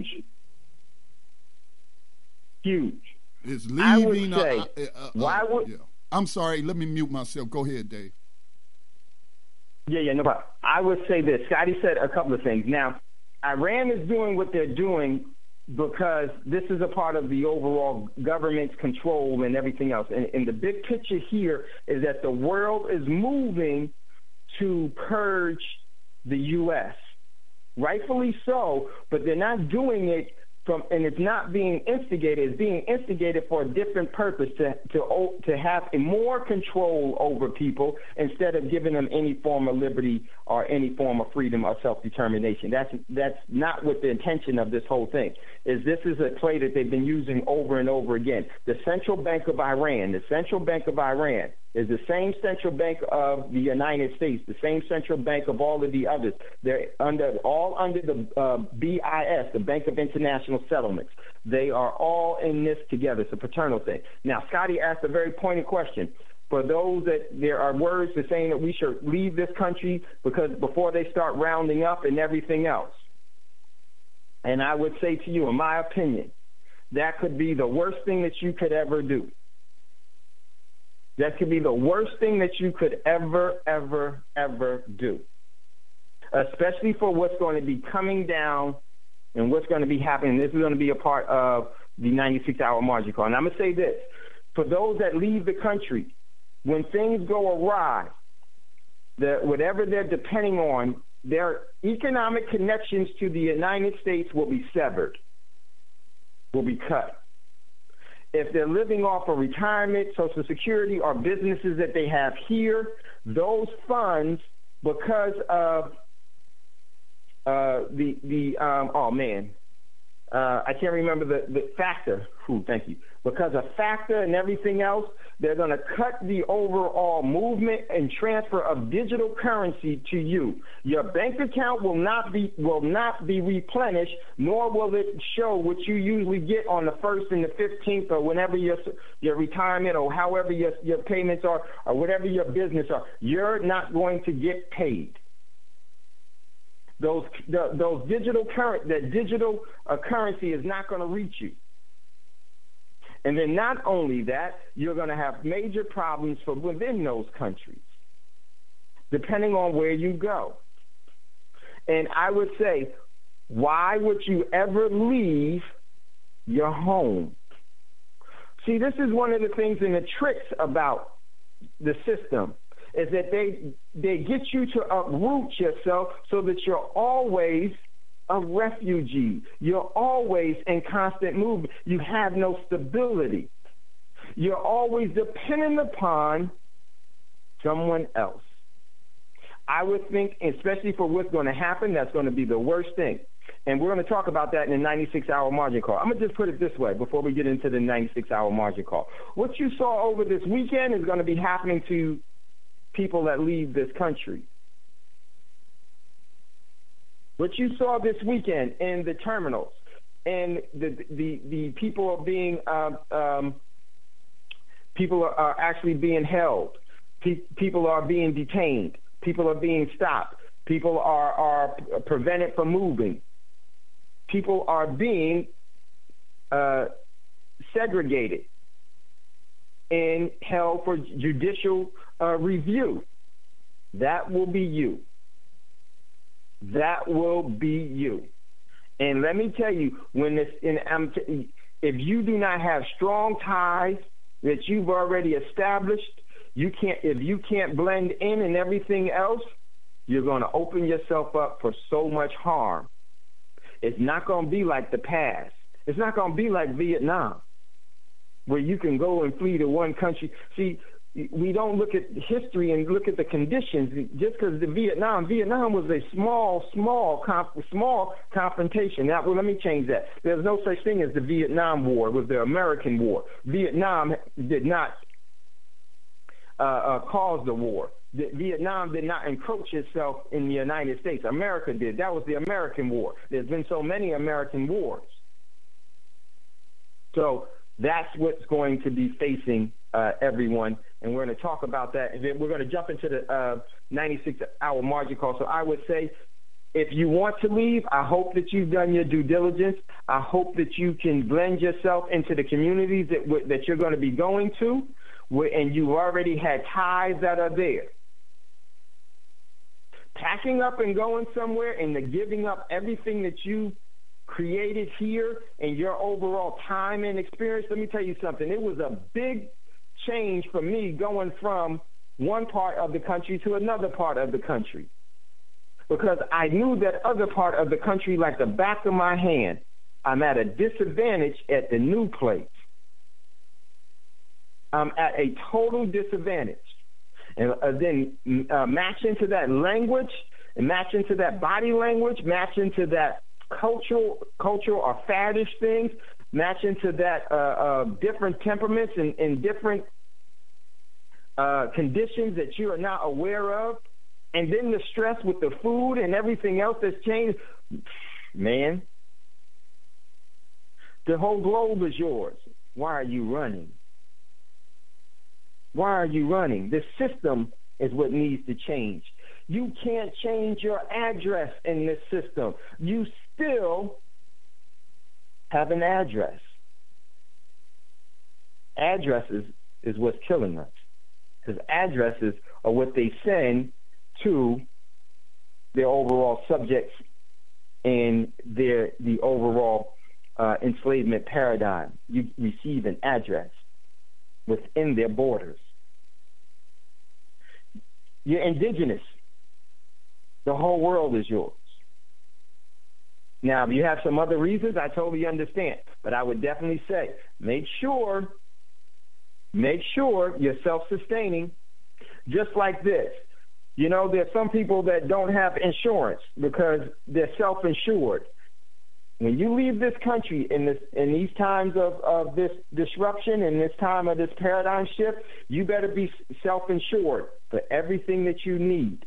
A: Huge. It's leaving.
G: I would say, why would?
A: Yeah. I'm sorry. Let me mute myself. Go ahead, Dave.
G: Yeah, no problem. I would say this. Scotty said a couple of things. Now, Iran is doing what they're doing because this is a part of the overall government's control and everything else. And the big picture here is that the world is moving to purge the U.S. Rightfully so, but they're not doing it and it's not being instigated. It's being instigated for a different purpose, to have more control over people instead of giving them any form of liberty or any form of freedom or self-determination. That's not what the intention of this whole thing is. This is a play that they've been using over and over again. The Central Bank of Iran is the same central bank of the United States, the same central bank of all of the others. They're all under the BIS, the Bank of International Settlements. They are all in this together. It's a fraternal thing. Now, Scotty asked a very pointed question. For those that there are words that saying that we should leave this country because before they start rounding up and everything else. And I would say to you, in my opinion, that could be the worst thing that you could ever do. That could be the worst thing that you could ever do, especially for what's going to be coming down and what's going to be happening. This is going to be a part of the 96-hour margin call. And I'm going to say this. For those that leave the country, when things go awry, whatever they're depending on, their economic connections to the United States will be severed, will be cut. If they're living off of retirement, Social Security, or businesses that they have here, those funds, because of I can't remember the factor. Thank you. Because of factor and everything else, they're going to cut the overall movement and transfer of digital currency to you. Your bank account will not be replenished, nor will it show what you usually get on the 1st and the 15th, or whenever your retirement, or however your payments are, or whatever your business are. You're not going to get paid. That digital currency is not going to reach you. And then not only that, you're going to have major problems from within those countries, depending on where you go. And I would say, why would you ever leave your home? See, this is one of the things and the tricks about the system, is that they get you to uproot yourself so that you're always a refugee. You're always in constant movement. You have no stability. You're always dependent upon someone else. I would think, especially for what's going to happen, that's going to be the worst thing. And we're going to talk about that in the 96-hour margin call. I'm going to just put it this way before we get into the 96-hour margin call. What you saw over this weekend is going to be happening to people that leave this country. What you saw this weekend in the terminals, and the people are being people are actually being held. People are being detained. People are being stopped. People are prevented from moving. People are being segregated and held for judicial review. That will be you. That will be you. And let me tell you, if you do not have strong ties that you've already established, if you can't blend in and everything else, you're going to open yourself up for so much harm. It's not going to be like the past. It's not going to be like Vietnam, where you can go and flee to one country. See, we don't look at history and look at the conditions. Just because Vietnam was a small confrontation. Now, well, let me change that. There's no such thing as the Vietnam War. It was the American War. Vietnam did not cause the war. Vietnam did not encroach itself in the United States. America did. That was the American War. There's been so many American wars. So that's what's going to be facing everyone, and we're going to talk about that. And then we're going to jump into the 96-hour margin call. So I would say, if you want to leave, I hope that you've done your due diligence. I hope that you can blend yourself into the communities that you're going to be going to, and you've already had ties that are there. Packing up and going somewhere and the giving up everything that you created here and your overall time and experience, let me tell you something. It was a big change for me going from one part of the country to another part of the country, because I knew that other part of the country like the back of my hand. I'm at a disadvantage at the new place. I'm at a total disadvantage. And then match into that language, and match into that body language, match into that cultural or faddish things, match into that different temperaments and different conditions that you are not aware of, and then the stress with the food and everything else that's changed. Man, the whole globe is yours. Why are you running? Why are you running? The system is what needs to change. You can't change your address in this system. You still have an address. Addresses is what's killing us, because addresses are what they send to their overall subjects and the overall enslavement paradigm. You receive an address within their borders. You're indigenous. The whole world is yours. Now, if you have some other reasons, I totally understand. But I would definitely say, make sure you're self-sustaining. Just like this. You know, there's some people that don't have insurance because they're self-insured. When you leave this country in these times of this disruption and this time of this paradigm shift, you better be self-insured for everything that you need.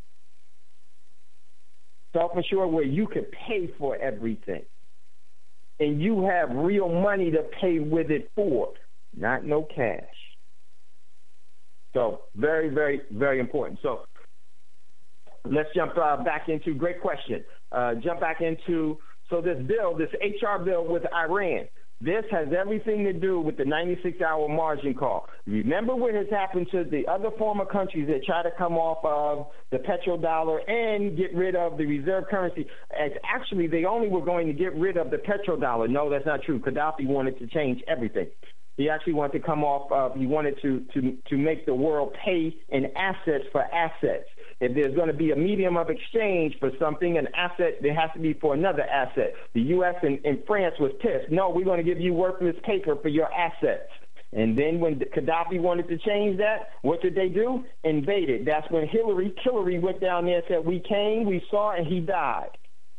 G: Self-insured where you can pay for everything. And you have real money to pay with it for, not no cash. So very, very, very important. So let's jump back into, great question, so this bill, this HR bill with Iran, this has everything to do with the 96-hour margin call. Remember what has happened to the other former countries that try to come off of the petrodollar and get rid of the reserve currency. As actually, they only were going to get rid of the petrodollar. No, that's not true. Gaddafi wanted to change everything. He actually wanted to come off of, he wanted to make the world pay in assets for assets. If there's going to be a medium of exchange for something, an asset, there has to be for another asset. The U.S. and France was pissed. No, we're going to give you worthless paper for your assets. And then when Gaddafi wanted to change that, what did they do? Invaded. That's when Hillary went down there and said, we came, we saw, and he died.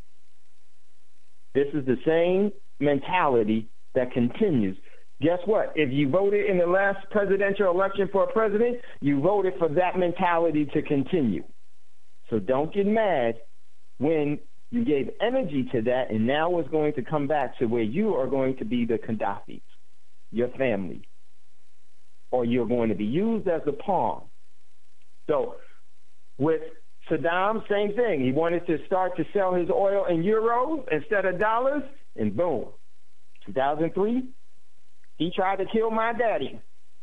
G: This is the same mentality that continues. Guess what? If you voted in the last presidential election for a president, you voted for that mentality to continue. So don't get mad when you gave energy to that, and now it's going to come back to where you are going to be the Gaddafis, your family, or you're going to be used as a pawn. So with Saddam, same thing. He wanted to start to sell his oil in euros instead of dollars, and boom, 2003, he tried to kill my daddy.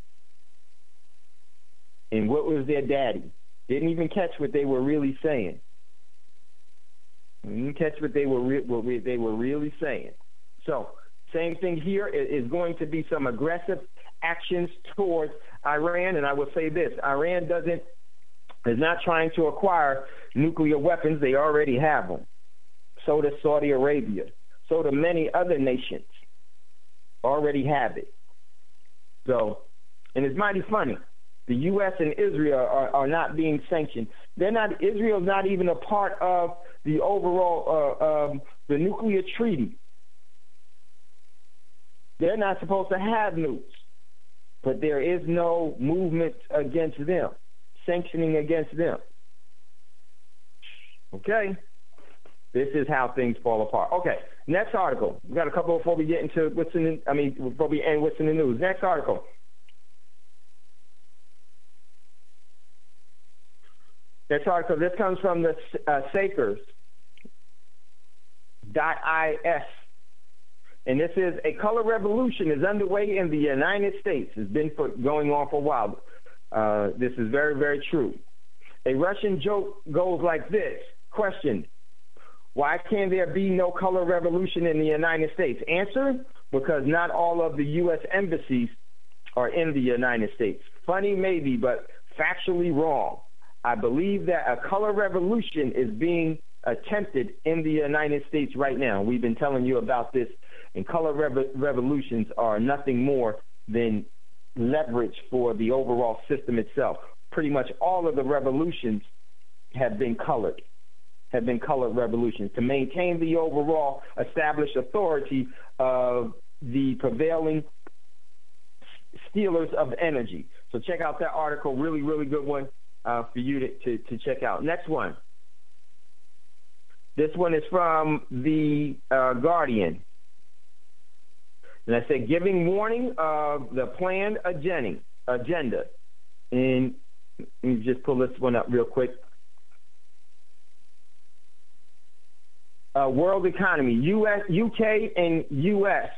G: And what was their daddy? Didn't even catch what they were really saying. Didn't catch what they were really saying. So, same thing here. Is going to be some aggressive actions towards Iran, and I will say this: Iran is not trying to acquire nuclear weapons. They already have them. So does Saudi Arabia. So do many other nations. Already have it. So, and it's mighty funny. The U.S. and Israel are not being sanctioned. Israel's not even a part of the overall the nuclear treaty. They're not supposed to have nukes, but there is no movement against them, sanctioning against them. Okay. This is how things fall apart. Okay, next article. We got a couple before we get into before we end what's in the news. Next article. This comes from the Sakers.is. And this is a color revolution is underway in the United States. It's been going on for a while. This is very, very true. A Russian joke goes like this. Question: why can there be no color revolution in the United States? Answer: because not all of the U.S. embassies are in the United States. Funny maybe, but factually wrong. I believe that a color revolution is being attempted in the United States right now. We've been telling you about this And color revolutions are nothing more than leverage for the overall system itself. Pretty much all of the revolutions have been colored revolutions to maintain the overall established authority of the prevailing stealers of energy. So check out that article, really, really good one for you to check out. Next one. This one is from the Guardian. And I said, giving warning of the planned agenda. And let me just pull this one up real quick. World economy, U.S., UK, and U.S.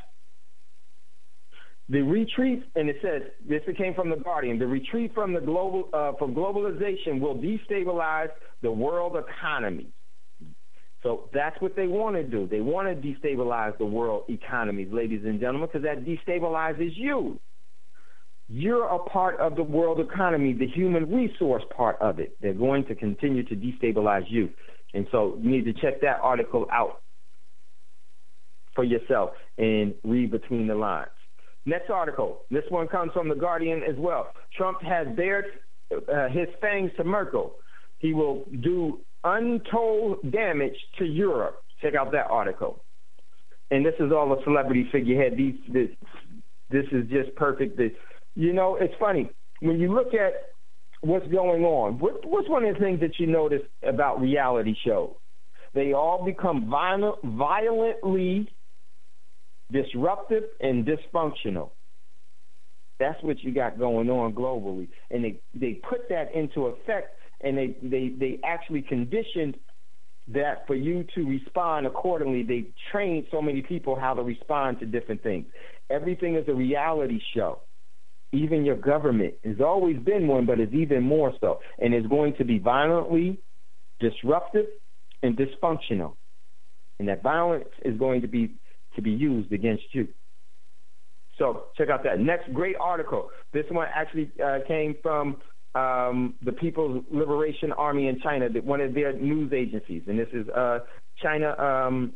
G: The retreat, and it says, this came from the Guardian, the retreat from the from globalization will destabilize the world economy. So that's what they want to do. They want to destabilize the world economies, ladies and gentlemen, because that destabilizes you. You're a part of the world economy, the human resource part of it. They're going to continue to destabilize you. And so you need to check that article out for yourself and read between the lines. Next article. This one comes from the Guardian as well. Trump has bared his fangs to Merkel. He will do untold damage to Europe. Check out that article. And this is all a celebrity figurehead. This is just perfect. You know, it's funny. When you look at what's going on, what's one of the things that you notice about reality shows? They all become violently disruptive and dysfunctional. That's what you got going on globally. And they put that into effect, and they actually conditioned that for you to respond accordingly. They trained so many people how to respond to different things. Everything is a reality show. Even your government has always been one, but it's even more so. And it's going to be violently disruptive and dysfunctional. And that violence is going to be used against you. So check out that. Next great article. This one actually came from the People's Liberation Army in China, one of their news agencies. And this is China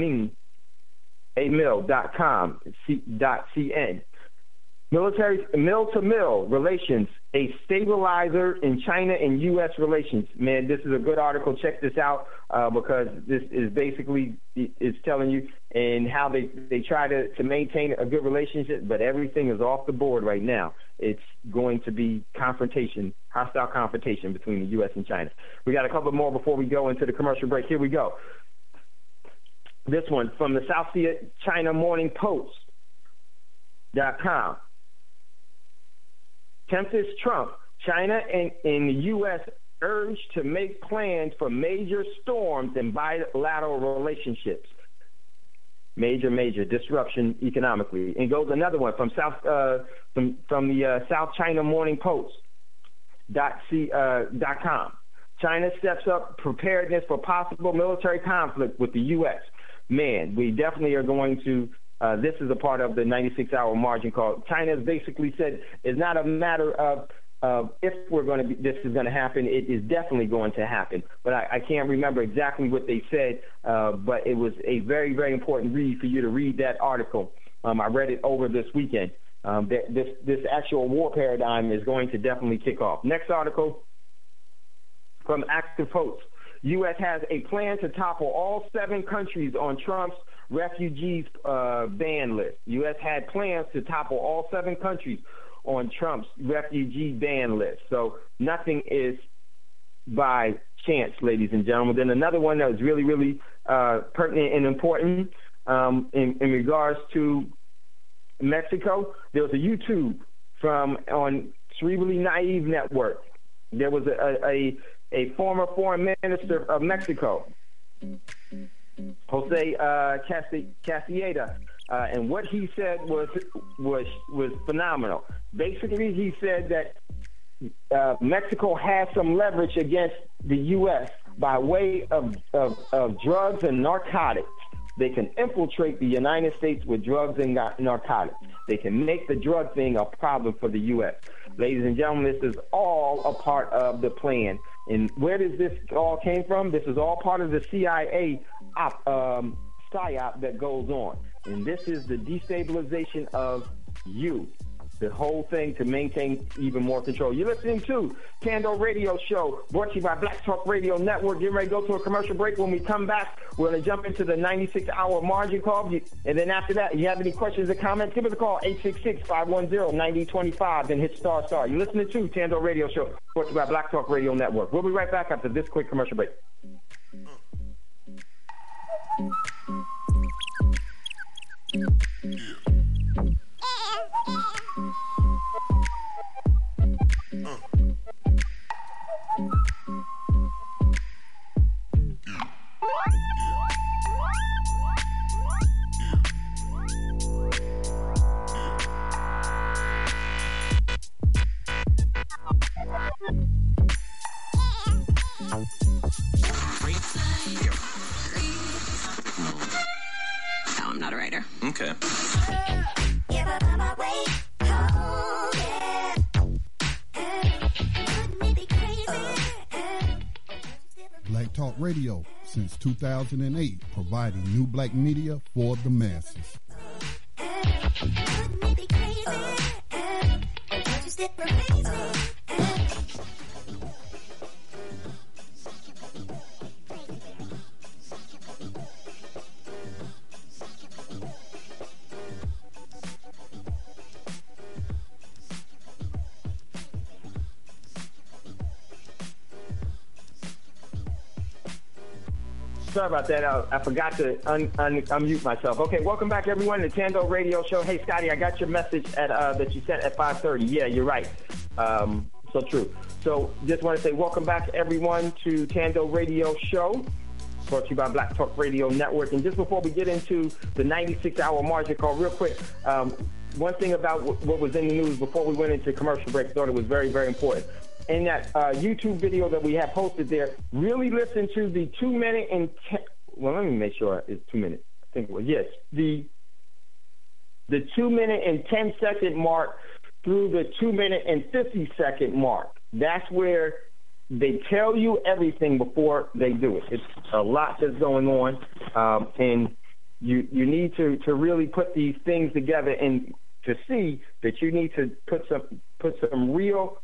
G: Amil.com, .cn. Military mill-to-mill relations, a stabilizer in China and U.S. relations. Man, this is a good article. Check this out because this is basically is telling you and how they try to maintain a good relationship, but everything is off the board right now. It's going to be hostile confrontation between the U.S. and China. We got a couple more before we go into the commercial break. Here we go. This one from the South China Morning Post.com. Tempest Trump, China and the U.S. urged to make plans for major storms and bilateral relationships. Major disruption economically. And goes another one from the South China Morning Post.com. China steps up preparedness for possible military conflict with the U.S. Man, we definitely are going to. This is a part of the 96-hour margin call. China has basically said it's not a matter of if this is going to happen. It is definitely going to happen. But I can't remember exactly what they said, but it was a very, very important read for you to read that article. I read it over this weekend. This actual war paradigm is going to definitely kick off. Next article from Active Hosts. U.S. has a plan to topple all 7 countries on Trump's refugees ban list. U.S. had plans to topple all 7 countries on Trump's refugee ban list. So nothing is by chance, ladies and gentlemen. Then another one that was really, really pertinent and important in regards to Mexico, there was a YouTube on Cerebrally Naive Network. There was a former foreign minister of Mexico, Jose Casieda, and what he said was phenomenal. Basically, he said that Mexico has some leverage against the U.S. by way of drugs and narcotics. They can infiltrate the United States with drugs and narcotics. They can make the drug thing a problem for the U.S. Ladies and gentlemen, this is all a part of the plan. And where does this all came from? This is all part of the CIA psyop that goes on. And this is the destabilization of you. The whole thing to maintain even more control. You're listening to Tando Radio Show, brought to you by Black Talk Radio Network. Getting ready to go to a commercial break. When we come back, we're going to jump into the 96-hour margin call. And then after that, if you have any questions or comments, give us a call, 866-510-9025, and hit star. You're listening to Tando Radio Show, brought to you by Black Talk Radio Network. We'll be right back after this quick commercial break.
H: No, I'm not a writer.
I: Okay.
A: Black Talk Radio since 2008, providing new black media for the masses.
G: Sorry about that. I forgot to unmute myself. Okay, welcome back, everyone, to Tando Radio Show. Hey, Scotty, I got your message that you sent at 5:30. Yeah, you're right. So true. So just want to say welcome back, everyone, to Tando Radio Show, brought to you by Black Talk Radio Network. And just before we get into the 96-hour margin call, real quick, one thing about what was in the news before we went into commercial break, thought it was very, very important. In that YouTube video that we have posted there, really listen to the 2 minute and 10. Well, let me make sure it's 2 minutes. I think it was, yes. The 2 minute and 10 second mark through the 2 minute and 50 second mark. That's where they tell you everything before they do it. It's a lot that's going on, and you need to really put these things together and to see that you need to put some real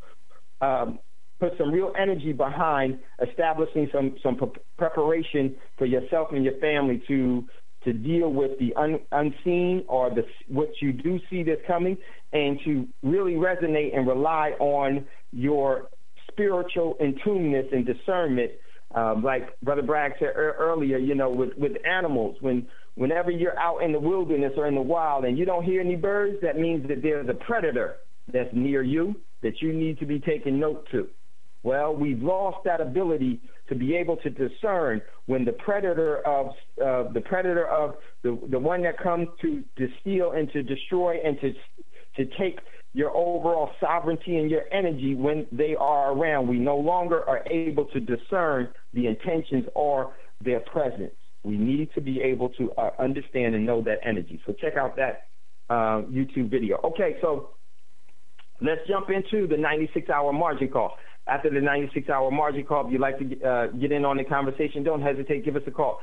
G: energy behind establishing some preparation for yourself and your family to deal with the unseen or what you do see that's coming, and to really resonate and rely on your spiritual in-tuneness and discernment. Like Brother Bragg said earlier, with animals, whenever you're out in the wilderness or in the wild and you don't hear any birds, that means that there's a predator that's near you that you need to be taking note to. Well, we've lost that ability to be able to discern when the predator of the one that comes to steal and to destroy and to take your overall sovereignty and your energy when they are around. We no longer are able to discern the intentions or their presence. We need to be able to understand and know that energy. So check out that YouTube video. Okay, so let's jump into the 96-hour margin call. After the 96-hour margin call, if you'd like to get in on the conversation, don't hesitate. Give us a call,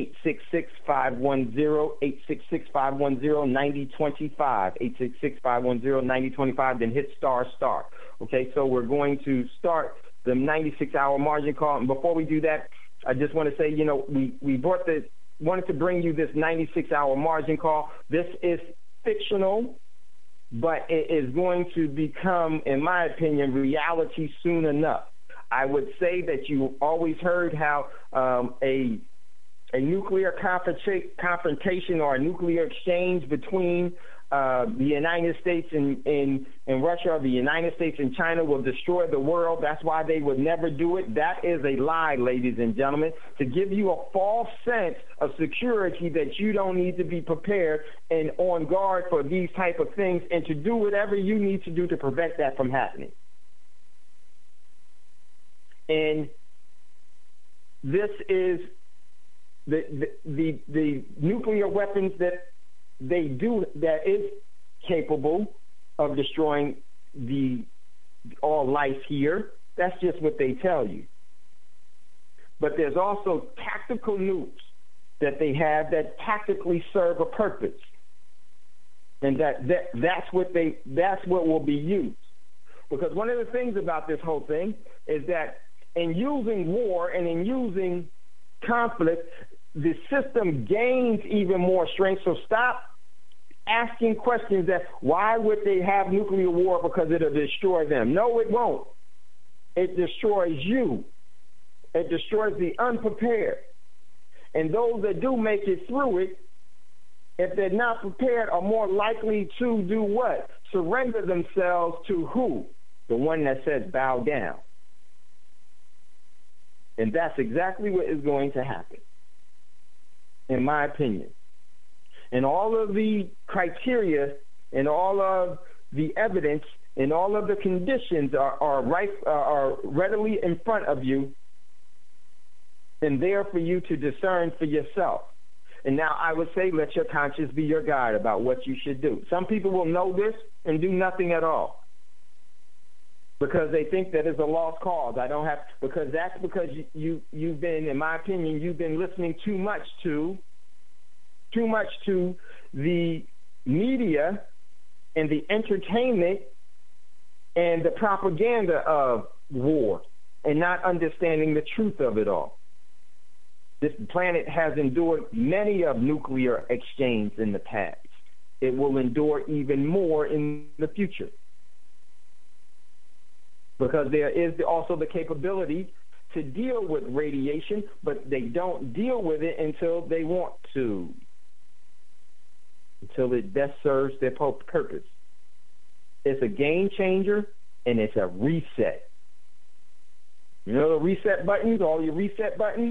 G: 866-510-9025, 866-510-9025, then hit star. Okay, so we're going to start the 96-hour margin call. And before we do that, I just want to say, we wanted to bring you this 96-hour margin call. This is fictional, but it is going to become, in my opinion, reality soon enough. I would say that you always heard how a nuclear confrontation or a nuclear exchange between the United States and Russia, or the United States and China, will destroy the world. That's why they would never do it. That is a lie, ladies and gentlemen, to give you a false sense of security that you don't need to be prepared and on guard for these type of things, and to do whatever you need to do to prevent that from happening. And this is the nuclear weapons that they do that is capable of destroying all life here. That's just what they tell you. But there's also tactical nukes that they have that tactically serve a purpose. and that's what will be used. Because one of the things about this whole thing is that in using war and in using conflict, the system gains even more strength. So stop asking questions that why would they have nuclear war because it'll destroy them. No, it won't. It destroys you. It destroys the unprepared. And those that do make it through it, if they're not prepared, are more likely to do what? Surrender themselves to who? The one that says bow down. And that's exactly what is going to happen, in my opinion. And all of the criteria and all of the evidence and all of the conditions are readily in front of you and there for you to discern for yourself. And now I would say let your conscience be your guide about what you should do. Some people will know this and do nothing at all because they think that it's a lost cause. Because you've been, in my opinion, you've been listening too much to the media and the entertainment and the propaganda of war and not understanding the truth of it all. This planet has endured many of nuclear exchanges in the past. It will endure even more in the future because there is also the capability to deal with radiation, but they don't deal with it until they want to, until it best serves their purpose. It's a game changer, and it's a reset. You know the reset buttons, all your reset buttons?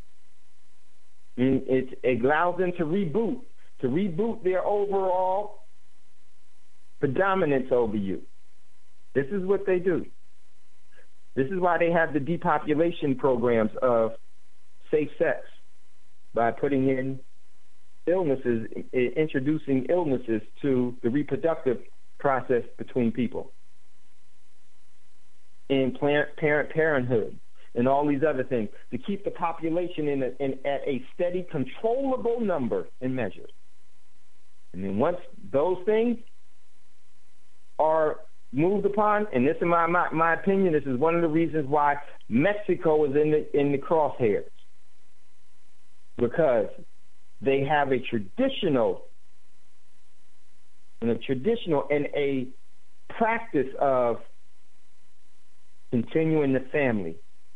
G: And it allows them to reboot their overall predominance over you. This is what they do. This is why they have the depopulation programs of safe sex, by putting in illnesses, introducing illnesses to the reproductive process between people, in parenthood, and all these other things, to keep the population at a steady, controllable number and measure. And then once those things are moved upon, and this is my opinion, this is one of the reasons why Mexico is in the crosshairs, because they have a traditional and a practice of continuing the family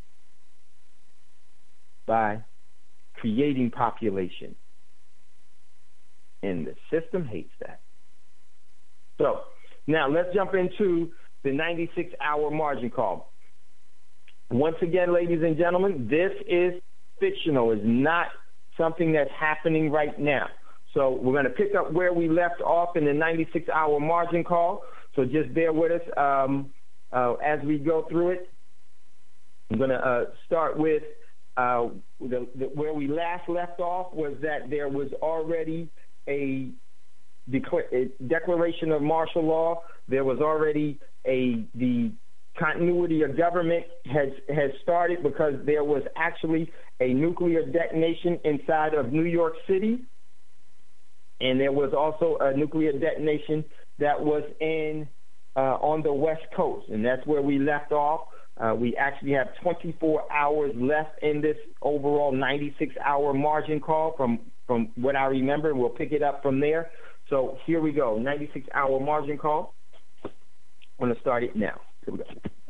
G: by creating population. And the system hates that. So now let's jump into the 96-hour margin call. Once again, ladies and gentlemen, this is fictional. It's not something that's happening right now. So we're going to pick up where we left off in the 96-hour margin call. So just bear with us as we go through it. I'm going to start with where we last left off was that there was already a declaration of martial law. There was already the continuity of government has started because there was actually a nuclear detonation inside of New York City, and there was also a nuclear detonation that was on the West Coast, and that's where we left off. We actually have 24 hours left in this overall 96-hour margin call from what I remember, and we'll pick it up from there. So here we go, 96-hour margin call. I'm going to start it now. Here we go.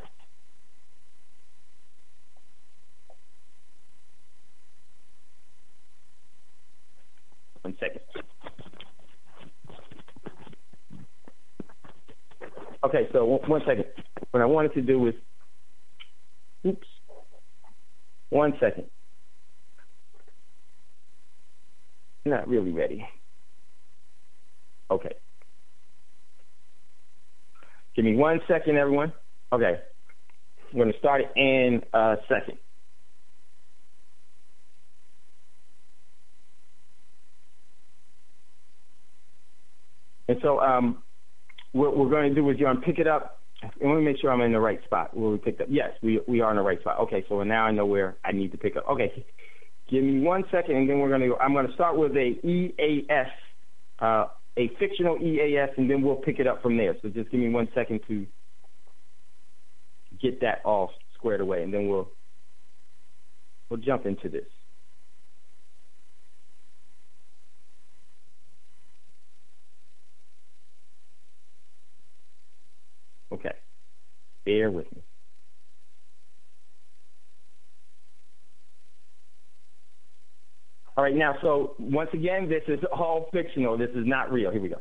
G: One second. Okay, so one second. What I wanted to do is, oops, 1 second. Not really ready. Okay. Give me 1 second, everyone. Okay. I'm going to start it in a second. And so what we're going to do is you're going to pick it up. And let me make sure I'm in the right spot where we picked up. Yes, we are in the right spot. Okay, so now I know where I need to pick up. Okay, give me 1 second, and then I'm going to start with a EAS a fictional EAS, and then we'll pick it up from there. So just give me 1 second to get that all squared away, and then we'll jump into this. Okay, bear with me. All right, now, so once again, this is all fictional. This is not real. Here we go.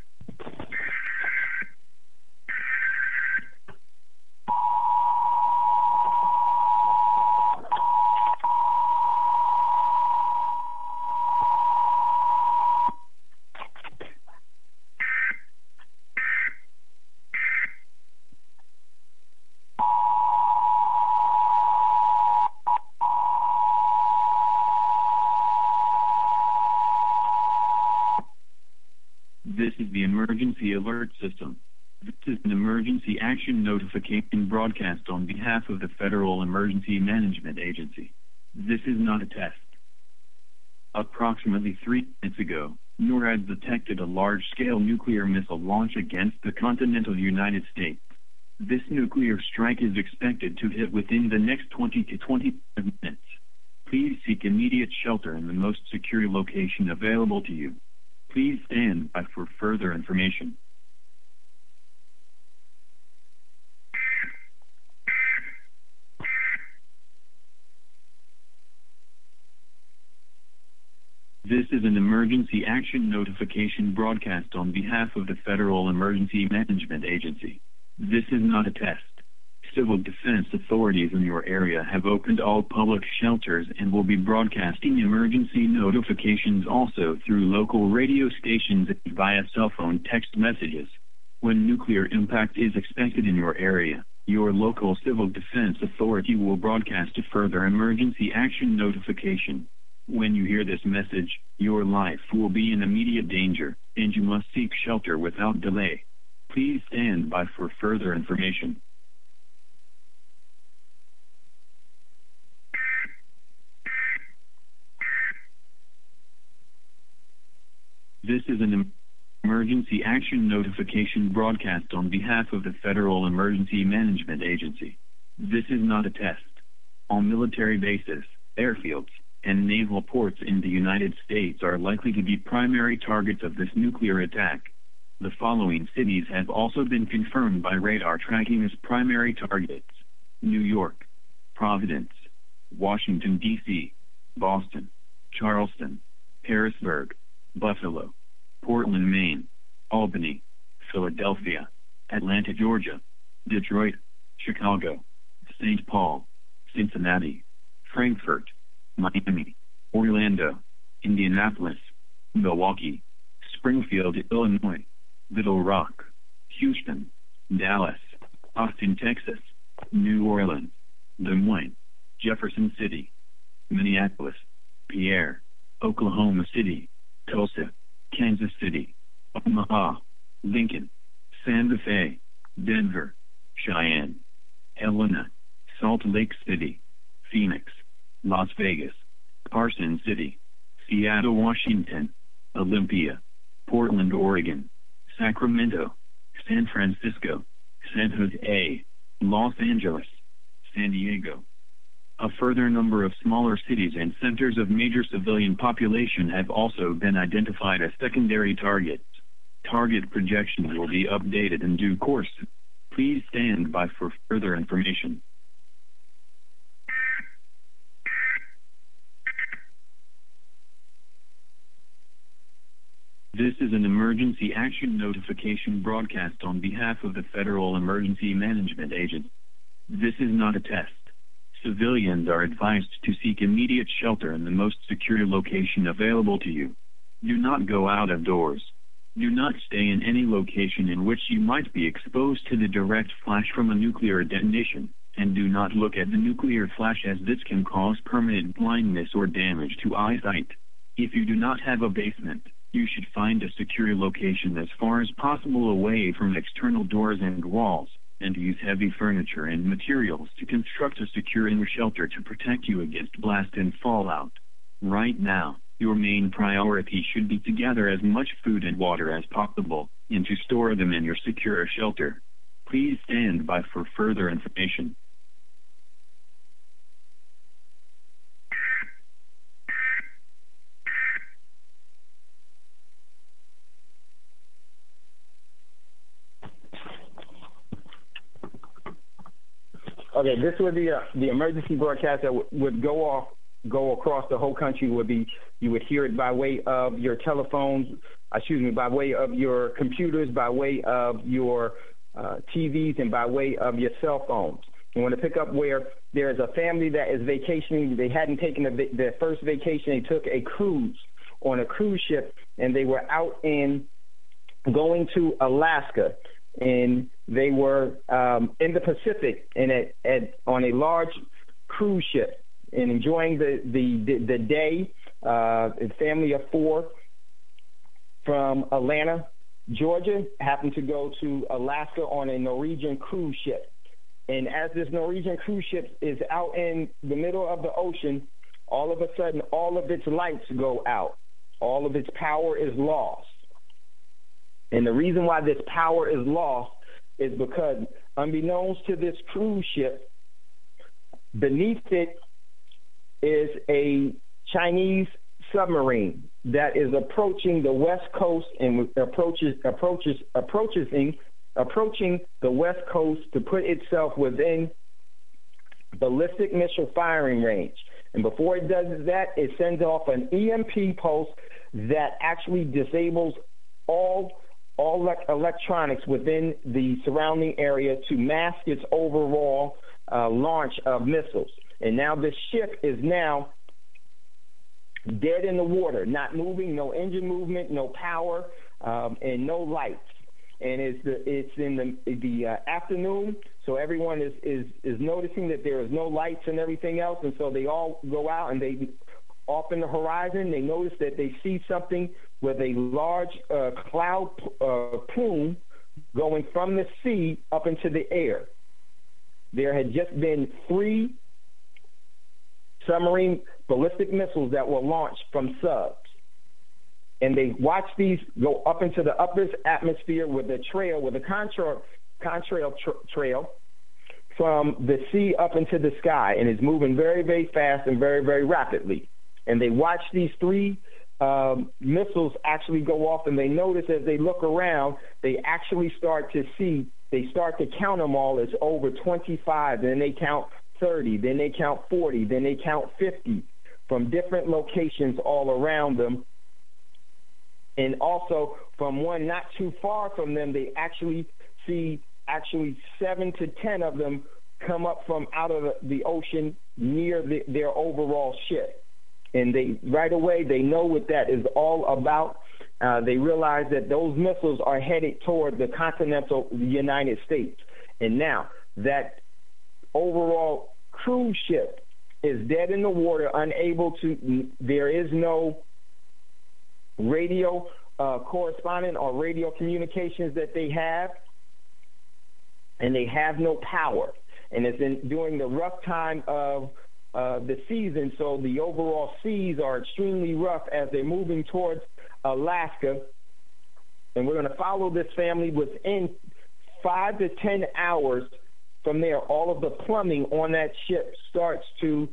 H: This is the emergency alert system. This is an emergency action notification broadcast on behalf of the Federal Emergency Management Agency. This is not a test. Approximately 3 minutes ago, NORAD detected a large-scale nuclear missile launch against the continental United States. This nuclear strike is expected to hit within the next 20 to 25 minutes. Please seek immediate shelter in the most secure location available to you. Please stand by for further information. This is an emergency action notification broadcast on behalf of the Federal Emergency Management Agency. This is not a test. Civil defense authorities in your area have opened all public shelters and will be broadcasting emergency notifications also through local radio stations and via cell phone text messages. When nuclear impact is expected in your area, your local civil defense authority will broadcast a further emergency action notification. When you hear this message, your life will be in immediate danger, and you must seek shelter without delay. Please stand by for further information. This is an emergency action notification broadcast on behalf of the Federal Emergency Management Agency. This is not a test. All military bases, airfields, and naval ports in the United States are likely to be primary targets of this nuclear attack. The following cities have also been confirmed by radar tracking as primary targets: New York, Providence, Washington, D.C., Boston, Charleston, Harrisburg, Buffalo, Portland, Maine, Albany, Philadelphia, Atlanta, Georgia, Detroit, Chicago, St. Paul, Cincinnati, Frankfurt, Miami, Orlando, Indianapolis, Milwaukee, Springfield, Illinois, Little Rock, Houston, Dallas, Austin, Texas, New Orleans, Des Moines, Jefferson City, Minneapolis, Pierre, Oklahoma City, Tulsa, Kansas City, Omaha, Lincoln, Santa Fe, Denver, Cheyenne, Helena, Salt Lake City, Phoenix, Las Vegas, Carson City, Seattle, Washington, Olympia, Portland, Oregon, Sacramento, San Francisco, San Jose, Los Angeles, San Diego. A further number of smaller cities and centers of major civilian population have also been identified as secondary targets. Target projections will be updated in due course. Please stand by for further information. This is an emergency action notification broadcast on behalf of the Federal Emergency Management Agency. This is not a test. Civilians are advised to seek immediate shelter in the most secure location available to you. Do not go out of doors. Do not stay in any location in which you might be exposed to the direct flash from a nuclear detonation, and do not look at the nuclear flash, as this can cause permanent blindness or damage to eyesight. If you do not have a basement, you should find a secure location as far as possible away from external doors and walls, and use heavy furniture and materials to construct a secure inner shelter to protect you against blast and fallout. Right now, Your main priority should be to gather as much food and water as possible, and to store them in your secure shelter. Please stand by for further information.
D: Okay, this would be the emergency broadcast that would go across the whole country. Would be, you would hear it by way of your telephones, by way of your computers, by way of your TVs, and by way of your cell phones. You want to pick up where there's a family that is vacationing. They hadn't taken their first vacation. They took a cruise on a cruise ship, and they were out going to Alaska. And they were in the Pacific and on a large cruise ship and enjoying the day. A family of 4 from Atlanta, Georgia, happened to go to Alaska on a Norwegian cruise ship. And as this Norwegian cruise ship is out in the middle of the ocean, all of a sudden, all of its lights go out. All of its power is lost. And the reason why this power is lost is because, unbeknownst to this cruise ship, beneath it is a Chinese submarine that is approaching the West Coast and approaching the West Coast to put itself within ballistic missile firing range. And before it does that, it sends off an EMP pulse that actually disables all electronics within the surrounding area to mask its overall launch of missiles. And now this ship is now dead in the water, not moving, no engine movement, no power, and no lights. And it's in the afternoon, so everyone is noticing that there is no lights and everything else, and so they all go out and they off in the horizon. They notice that they see something with a large cloud plume going from the sea up into the air. There had just been 3 submarine ballistic missiles that were launched from subs. And they watched these go up into the upper atmosphere with a contrail trail from the sea up into the sky, and it's moving very, very fast and very, very rapidly. And they watch these 3 missiles actually go off, and they notice as they look around, they actually start to count them all as over 25, then they count 30, then they count 40, then they count 50 from different locations all around them. And also from one not too far from them, they actually see 7 to 10 of them come up from out of the ocean near their overall ship. And they right away, they know what that is all about. They realize that those missiles are headed toward the continental United States. And now that overall cruise ship is dead in the water, unable to, there is no radio correspondent or radio communications that they have, and they have no power. And it's during the rough time of the season, so the overall seas are extremely rough as they're moving towards Alaska. And we're going to follow this family within 5 to 10 hours. From there, all of the plumbing on that ship starts to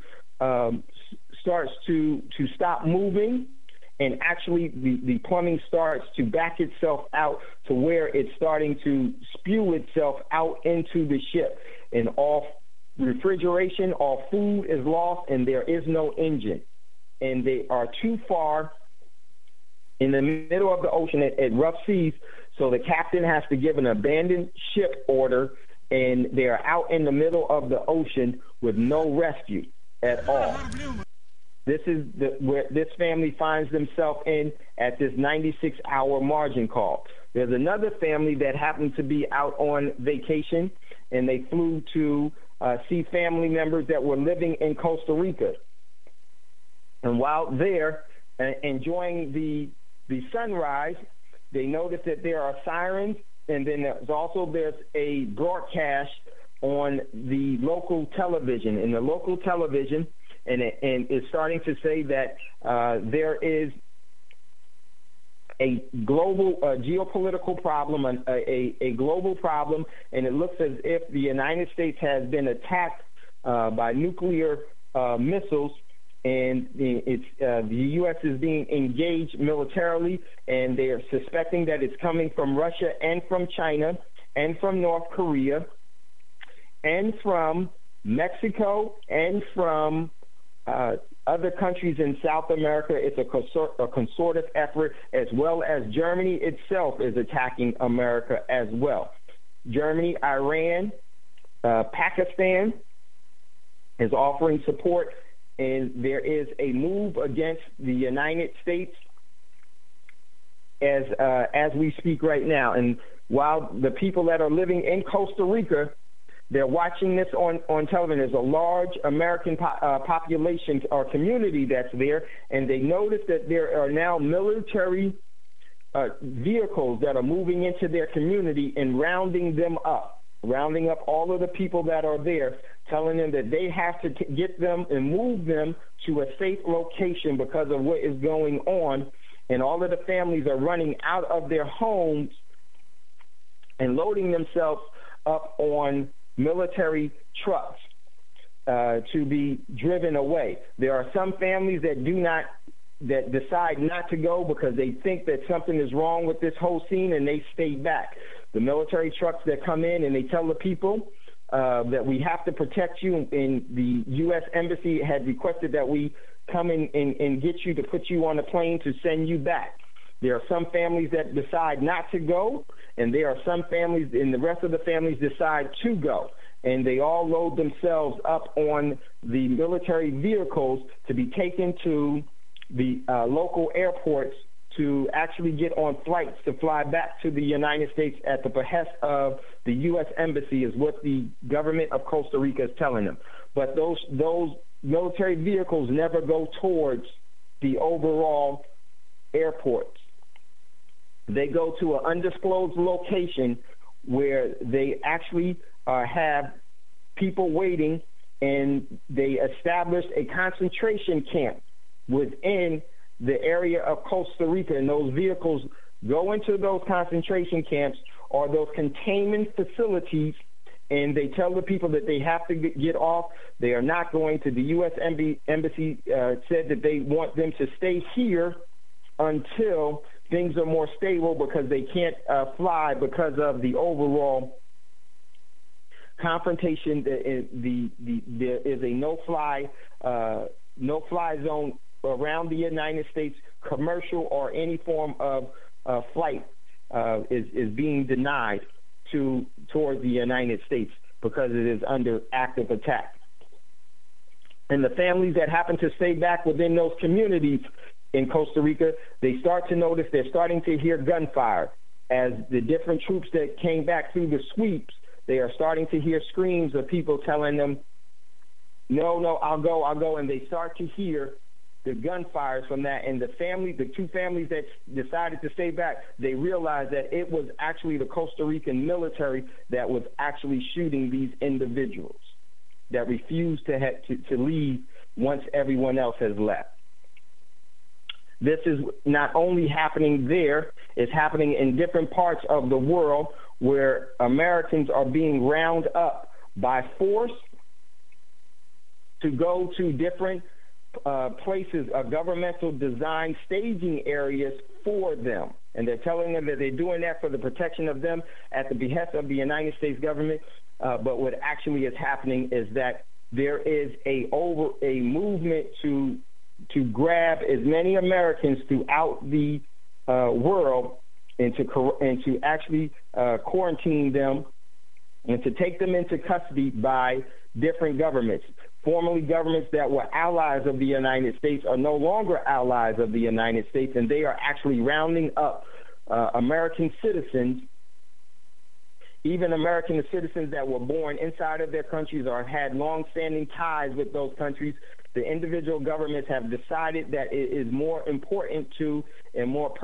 D: stop moving, and actually the plumbing starts to back itself out to where it's starting to spew itself out into the ship. And all refrigeration, all food is lost, and there is no engine. And they are too far in the middle of the ocean at rough seas, so the captain has to give an abandoned ship order, and they're out in the middle of the ocean with no rescue at all. This is where this family finds themselves in at this 96-hour margin call. There's another family that happened to be out on vacation, and they flew to see family members that were living in Costa Rica. And while there enjoying the sunrise, they noticed that there are sirens, and then there's a broadcast on the local television. And the local television
G: and is starting to say that there is a global geopolitical problem, a global problem, and it looks as if the United States has been attacked by nuclear missiles, and the U.S. is being engaged militarily, and they are suspecting that it's coming from Russia and from China and from North Korea and from Mexico and from other countries in South America. It's a concerted effort, as well as Germany itself is attacking America as well. Germany, Iran, Pakistan is offering support, and there is a move against the United States as we speak right now. And while the people that are living in Costa Rica, they're watching this on television. There's a large American population or community that's there, and they notice that there are now military vehicles that are moving into their community and rounding up all of the people that are there, telling them that they have to get them and move them to a safe location because of what is going on. And all of the families are running out of their homes and loading themselves up on military trucks to be driven away. There are some families that decide not to go because they think that something is wrong with this whole scene, and they stay back. The military trucks that come in and they tell the people that we have to protect you, and the U.S. Embassy had requested that we come in and get you to put you on a plane to send you back. There are some families that decide not to go, and there are some families, and the rest of the families decide to go. And they all load themselves up on the military vehicles to be taken to the local airports to actually get on flights to fly back to the United States at the behest of the U.S. Embassy, is what the government of Costa Rica is telling them. But those military vehicles never go towards the overall airports. They go to an undisclosed location where they actually have people waiting, and they established a concentration camp within the area of Costa Rica, and those vehicles go into those concentration camps or those containment facilities, and they tell the people that they have to get off. They are not going to. The U.S. Embassy said that they want them to stay here until things are more stable, because they can't fly because of the overall confrontation. There is a no-fly zone around the United States. Commercial or any form of flight is being denied toward the United States because it is under active attack. And the families that happen to stay back within those communities in Costa Rica, they start to notice, they're starting to hear gunfire. As the different troops that came back through the sweeps, they are starting to hear screams of people telling them, no, I'll go, and they start to hear the gunfires from that. And the two families that decided to stay back, they realized that it was actually the Costa Rican military that was actually shooting these individuals that refused to leave once everyone else has left. This is not only happening there, it's happening in different parts of the world where Americans are being round up by force to go to different places, governmental design staging areas for them. And they're telling them that they're doing that for the protection of them at the behest of the United States government. But what actually is happening is that there is a movement to grab as many Americans throughout the world and to actually quarantine them and to take them into custody by different governments. Formerly governments that were allies of the United States are no longer allies of the United States, and they are actually rounding up American citizens, even American citizens that were born inside of their countries or had long-standing ties with those countries. The individual governments have decided that it is more important to and more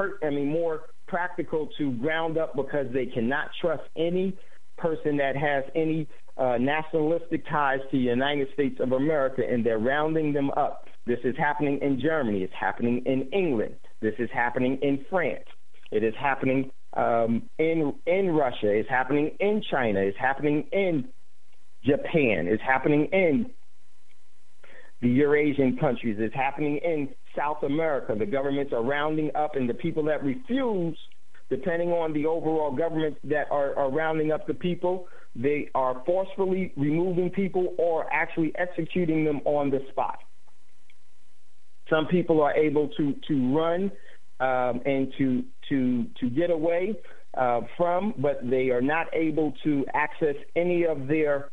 G: practical to round up, because they cannot trust any person that has any nationalistic ties to the United States of America, and they're rounding them up. This is happening in Germany. It's happening in England. This is happening in France. It is happening in Russia. It's happening in China. It's happening in Japan. It's happening in the Eurasian countries. It's happening in South America. The governments are rounding up, and the people that refuse, depending on the overall governments that are rounding up the people, they are forcefully removing people or actually executing them on the spot. Some people are able to run and to get away from, but they are not able to access any of their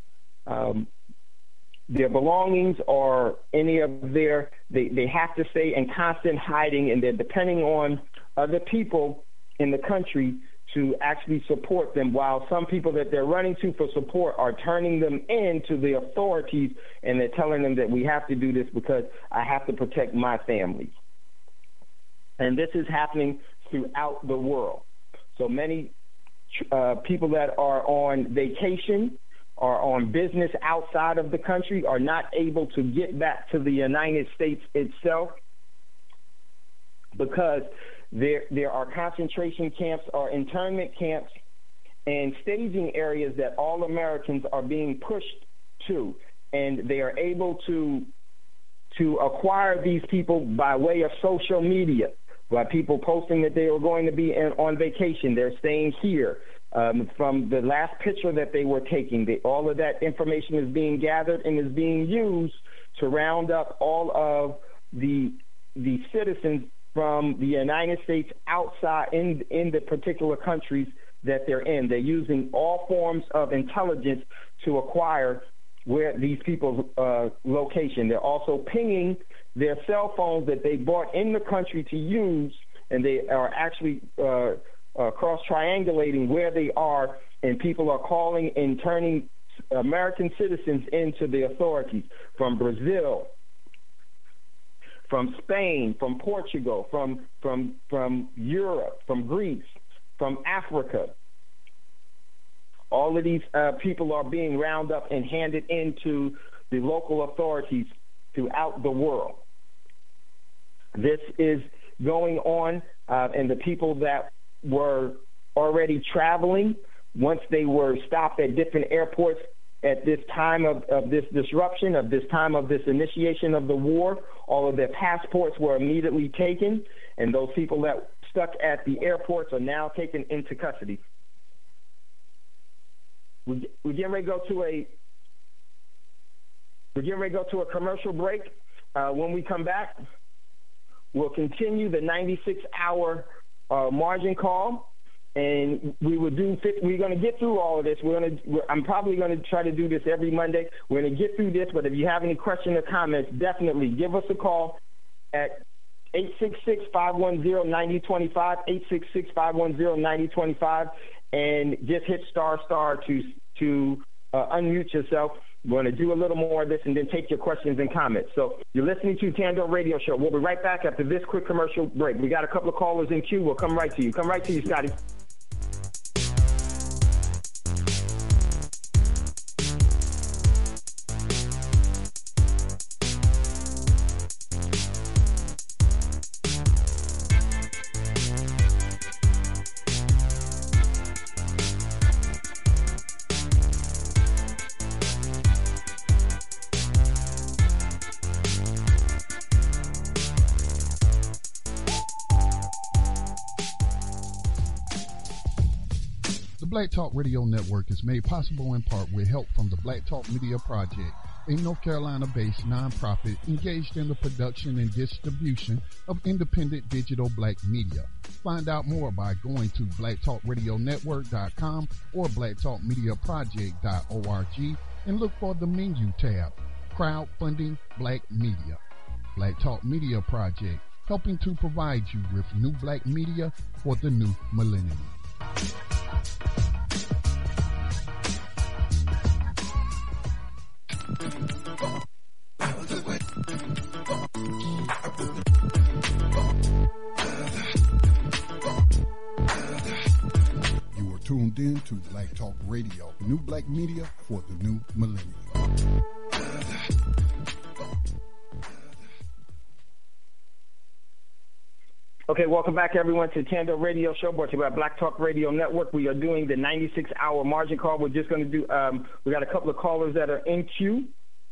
G: belongings or any of their. They have to stay in constant hiding, and they're depending on other people in the country to actually support them, while some people that they're running to for support are turning them in to the authorities, and they're telling them that we have to do this because I have to protect my family. And this is happening throughout the world. So many people that are on vacation or on business outside of the country are not able to get back to the United States itself because there are concentration camps or internment camps and staging areas that all Americans are being pushed to, and they are able to acquire these people by way of social media, by people posting that they are going to be on vacation. They're staying here. From the last picture that they were taking, all of that information is being gathered and is being used to round up all of the citizens from the United States outside in the particular countries that they're in. They're using all forms of intelligence to acquire where these people's location. They're also pinging their cell phones that they bought in the country to use, and they are actually cross-triangulating where they are, and people are calling and turning American citizens into the authorities from Brazil, from Spain, from Portugal, from Europe, from Greece, from Africa. All of these people are being rounded up and handed into the local authorities throughout the world. This is going on, and the people that were already traveling, once they were stopped at different airports at this time of this disruption, of this time of this initiation of the war, all of their passports were immediately taken, and those people that stuck at the airports are now taken into custody. We're getting ready to go to a commercial break. When we come back, we'll continue the 96-hour margin call, and we're going to get through all of this. I'm probably going to try to do this every Monday. We're going to get through this, but if you have any questions or comments, definitely give us a call at 866-510-9025, 866-510-9025, and just hit star to unmute yourself. We're going to do a little more of this and then take your questions and comments. So you're listening to Tando Radio Show. We'll be right back after this quick commercial break. We got a couple of callers in queue. We'll come right to you. Come right to you, Scotty.
A: Black Talk Radio Network is made possible in part with help from the Black Talk Media Project, a North Carolina-based nonprofit engaged in the production and distribution of independent digital black media. Find out more by going to blacktalkradionetwork.com or blacktalkmediaproject.org and look for the menu tab, Crowdfunding Black Media. Black Talk Media Project, helping to provide you with new black media for the new millennium. You are tuned in to Black Talk Radio, the new black media for the new millennium.
G: Okay, welcome back, everyone, to Tando Radio Show, brought to you by Black Talk Radio Network. We are doing the 96-hour margin call. We're just going to do, we got a couple of callers that are in queue.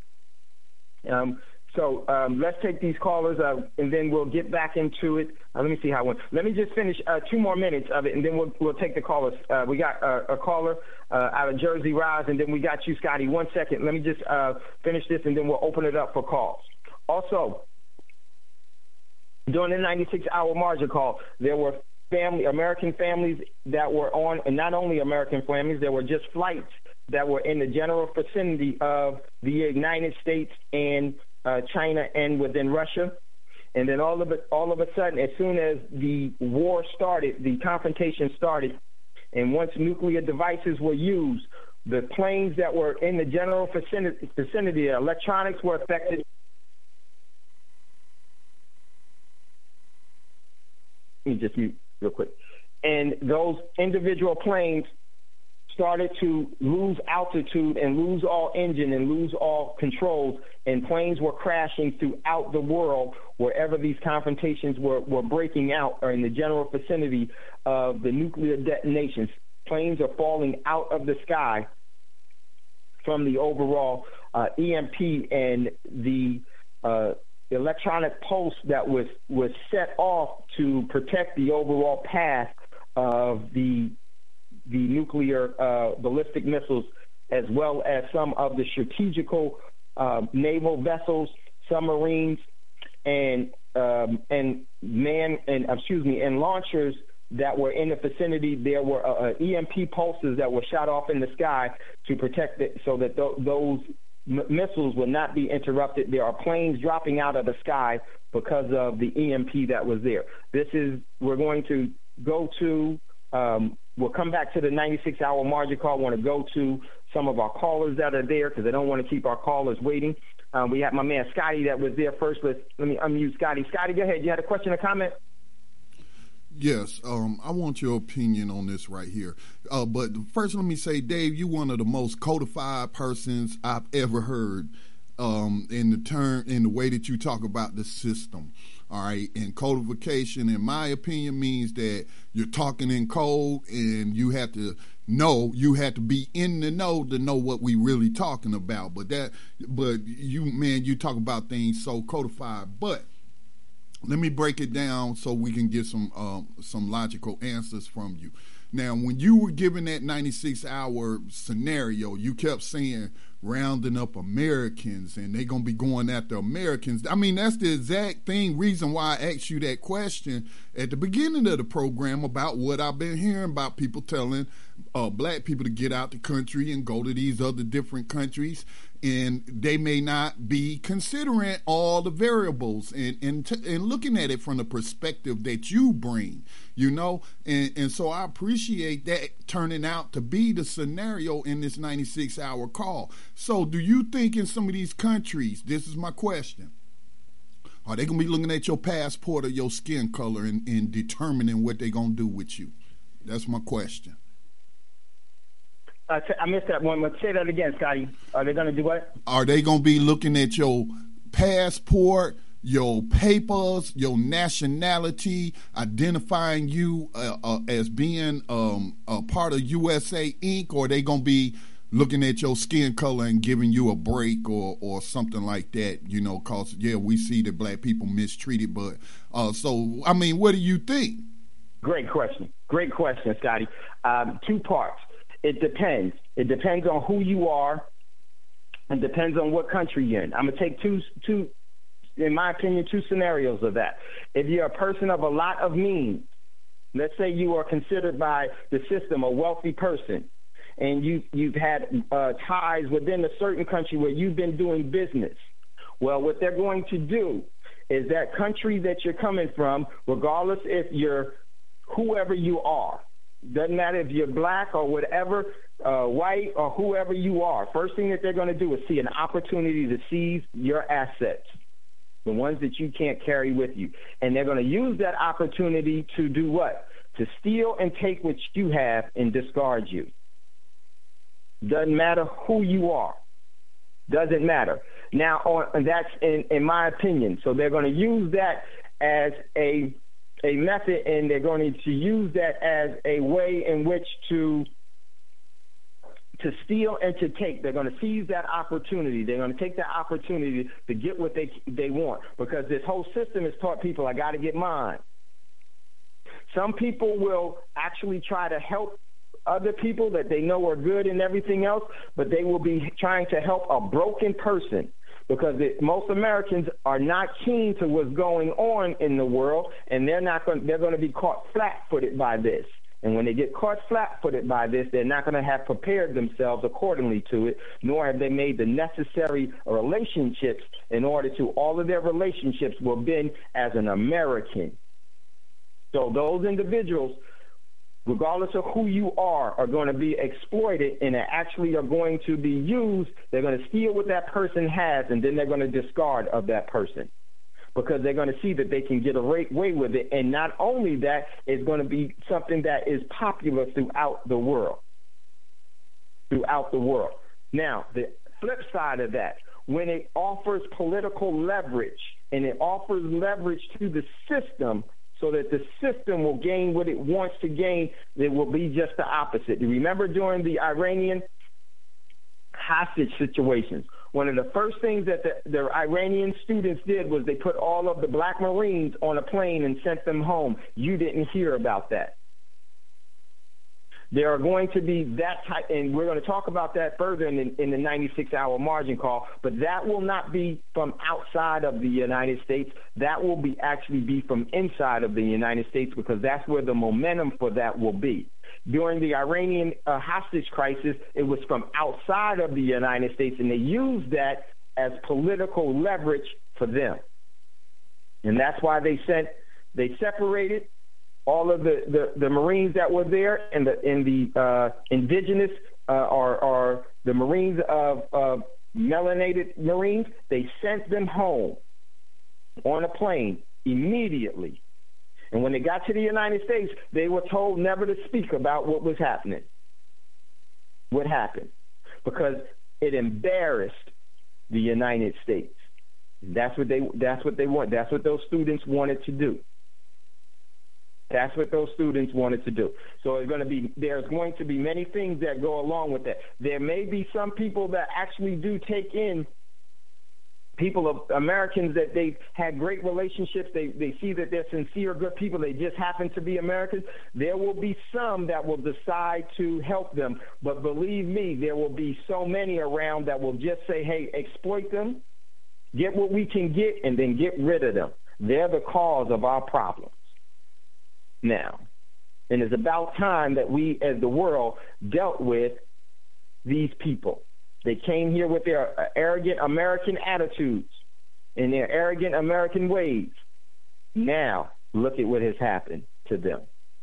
G: So let's take these callers, and then we'll get back into it. Let me see how it went. Let me just finish 2 more minutes of it, and then we'll take the callers. We got a caller out of Jersey Rise, and then we got you, Scotty. 1 second. Let me just finish this, and then we'll open it up for calls. Also, during the 96-hour margin call, there were American families that were on, and not only American families, there were just flights that were in the general vicinity of the United States and China and within Russia. And then all of a sudden, as soon as the war started, the confrontation started, and once nuclear devices were used, the planes that were in the general vicinity, electronics were affected. Let me just mute real quick. And those individual planes started to lose altitude and lose all engine and lose all controls, and planes were crashing throughout the world wherever these confrontations were breaking out, or in the general vicinity of the nuclear detonations. Planes are falling out of the sky from the overall EMP and the electronic pulse that was set off to protect the overall path of the nuclear ballistic missiles, as well as some of the strategical naval vessels, submarines, and launchers that were in the vicinity. There were EMP pulses that were shot off in the sky to protect it, so that those missiles would not be interrupted. There are planes dropping out of the sky because of the EMP that was there. We're going to go to, we'll come back to the 96-hour margin call. I want to go to some of our callers that are there because I don't want to keep our callers waiting. We have my man Scotty that was there first. Let me unmute Scotty. Scotty, go ahead. You had a question or comment?
A: Yes, I want your opinion on this right here. But first, let me say, Dave, you're one of the most codified persons I've ever heard in the way that you talk about the system. All right, and codification, in my opinion, means that you're talking in code, and you have to be in the know to know what we really talking about. But you talk about things so codified, but. Let me break it down so we can get some logical answers from you. Now, when you were given that 96-hour scenario, you kept saying rounding up Americans and they're going to be going after Americans. I mean, that's the exact reason why I asked you that question at the beginning of the program about what I've been hearing about people telling black people to get out the country and go to these other different countries. And they may not be considering all the variables and looking at it from the perspective that you bring, And so I appreciate that turning out to be the scenario in this 96-hour call. So do you think in some of these countries, this is my question, are they going to be looking at your passport or your skin color and determining what they're going to do with you? That's my question.
G: I missed that one. Let's say that again, Scotty. Are they going to do what?
A: Are they going to be looking at your passport, your papers, your nationality, identifying you as being a part of USA Inc., or are they going to be looking at your skin color and giving you a break or something like that, because, we see that black people mistreated. But so, I mean, what do you think?
G: Great question, Scotty. 2 parts. It depends. It depends on who you are, and depends on what country you're in. I'm going to take two, in my opinion, 2 scenarios of that. If you're a person of a lot of means, let's say you are considered by the system a wealthy person, and you've had ties within a certain country where you've been doing business. Well, what they're going to do is that country that you're coming from, regardless if you're whoever you are, doesn't matter if you're black or whatever, white or whoever you are, first thing that they're going to do is see an opportunity to seize your assets, the ones that you can't carry with you. And they're going to use that opportunity to do what? to steal and take what you have and discard you. Doesn't matter who you are. Doesn't matter. Now, that's in my opinion. So they're going to use that as a method, and they're going to use that as a way in which to steal and to take. They're going to seize that opportunity. They're going to take that opportunity to get what they want, because this whole system has taught people, I got to get mine. Some people will actually try to help other people that they know are good and everything else, but they will be trying to help a broken person, because most Americans are not keen to what's going on in the world, and they're going to be caught flat-footed by this. And when they get caught flat-footed by this, they're not going to have prepared themselves accordingly to it, nor have they made the necessary relationships in order to. All of their relationships will have been as an American. So those individuals, regardless of who you are going to be exploited, and actually are going to be used. They're going to steal what that person has, and then they're going to discard of that person, because they're going to see that they can get away with it. And not only that, it's going to be something that is popular throughout the world. Now, the flip side of that, when it offers political leverage, and it offers leverage to the system so that the system will gain what it wants to gain, it will be just the opposite. You remember during the Iranian hostage situations, one of the first things that the Iranian students did was they put all of the black Marines on a plane and sent them home. You didn't hear about that. There are going to be that type, and we're going to talk about that further in the 96-hour margin call, but that will not be from outside of the United States. That will actually be from inside of the United States, because that's where the momentum for that will be. During the Iranian hostage crisis, it was from outside of the United States, and they used that as political leverage for them. And that's why they separated all of the Marines that were there, and the indigenous or the Marines of melanated Marines. They sent them home on a plane immediately. And when they got to the United States, they were told never to speak about what was happening, what happened, because it embarrassed the United States. That's what they want. That's what those students wanted to do. That's what those students wanted to do. So there's going to be many things that go along with that. There may be some people that actually do take in people of Americans that they've had great relationships. They see that they're sincere, good people. They just happen to be Americans. There will be some that will decide to help them. But believe me, there will be so many around that will just say, hey, exploit them, get what we can get, and then get rid of them. They're the cause of our problems now. And it's about time that we, as the world, dealt with these people. They came here with their arrogant American attitudes and their arrogant American ways. Now, look at what has happened to them.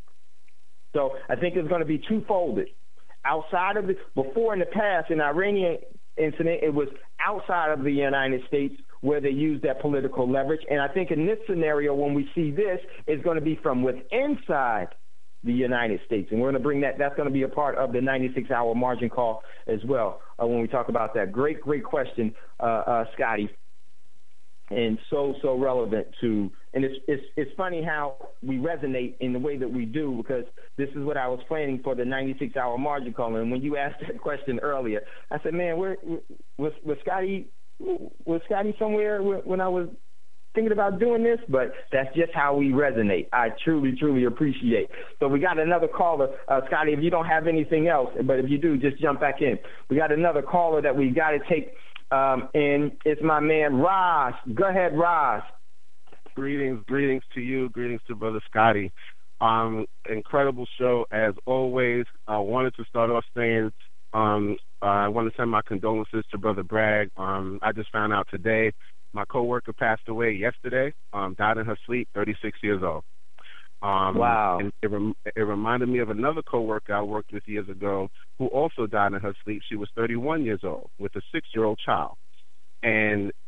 G: So I think it's going to be two-folded. Outside of before in the past, in the Iranian incident, it was outside of the United States where they used that political leverage. And I think in this scenario, when we see this, it's going to be from inside the United States. And we're going to bring that's going to be a part of the 96-hour margin call as well when we talk about that. Great question, Scotty. And so relevant to, and it's funny how we resonate in the way that we do, because this is what I was planning for the 96-hour margin call. And when you asked that question earlier, I said, man, was Scotty somewhere when I was thinking about doing this? But that's just how we resonate. I truly appreciate. So we got another caller. Scotty, if you don't have anything else, but if you do, just jump back in. We got another caller that we got to take, and it's my man, Ross. Go ahead, Ross.
I: Greetings to you. Greetings to Brother Scotty. Incredible show, as always. I wanted to start off saying I want to send my condolences to Brother Bragg. I just found out today my coworker passed away yesterday, died in her sleep, 36 years old.
G: Wow.
I: And it reminded me of another coworker I worked with years ago who also died in her sleep. She was 31 years old with a 6-year-old child. And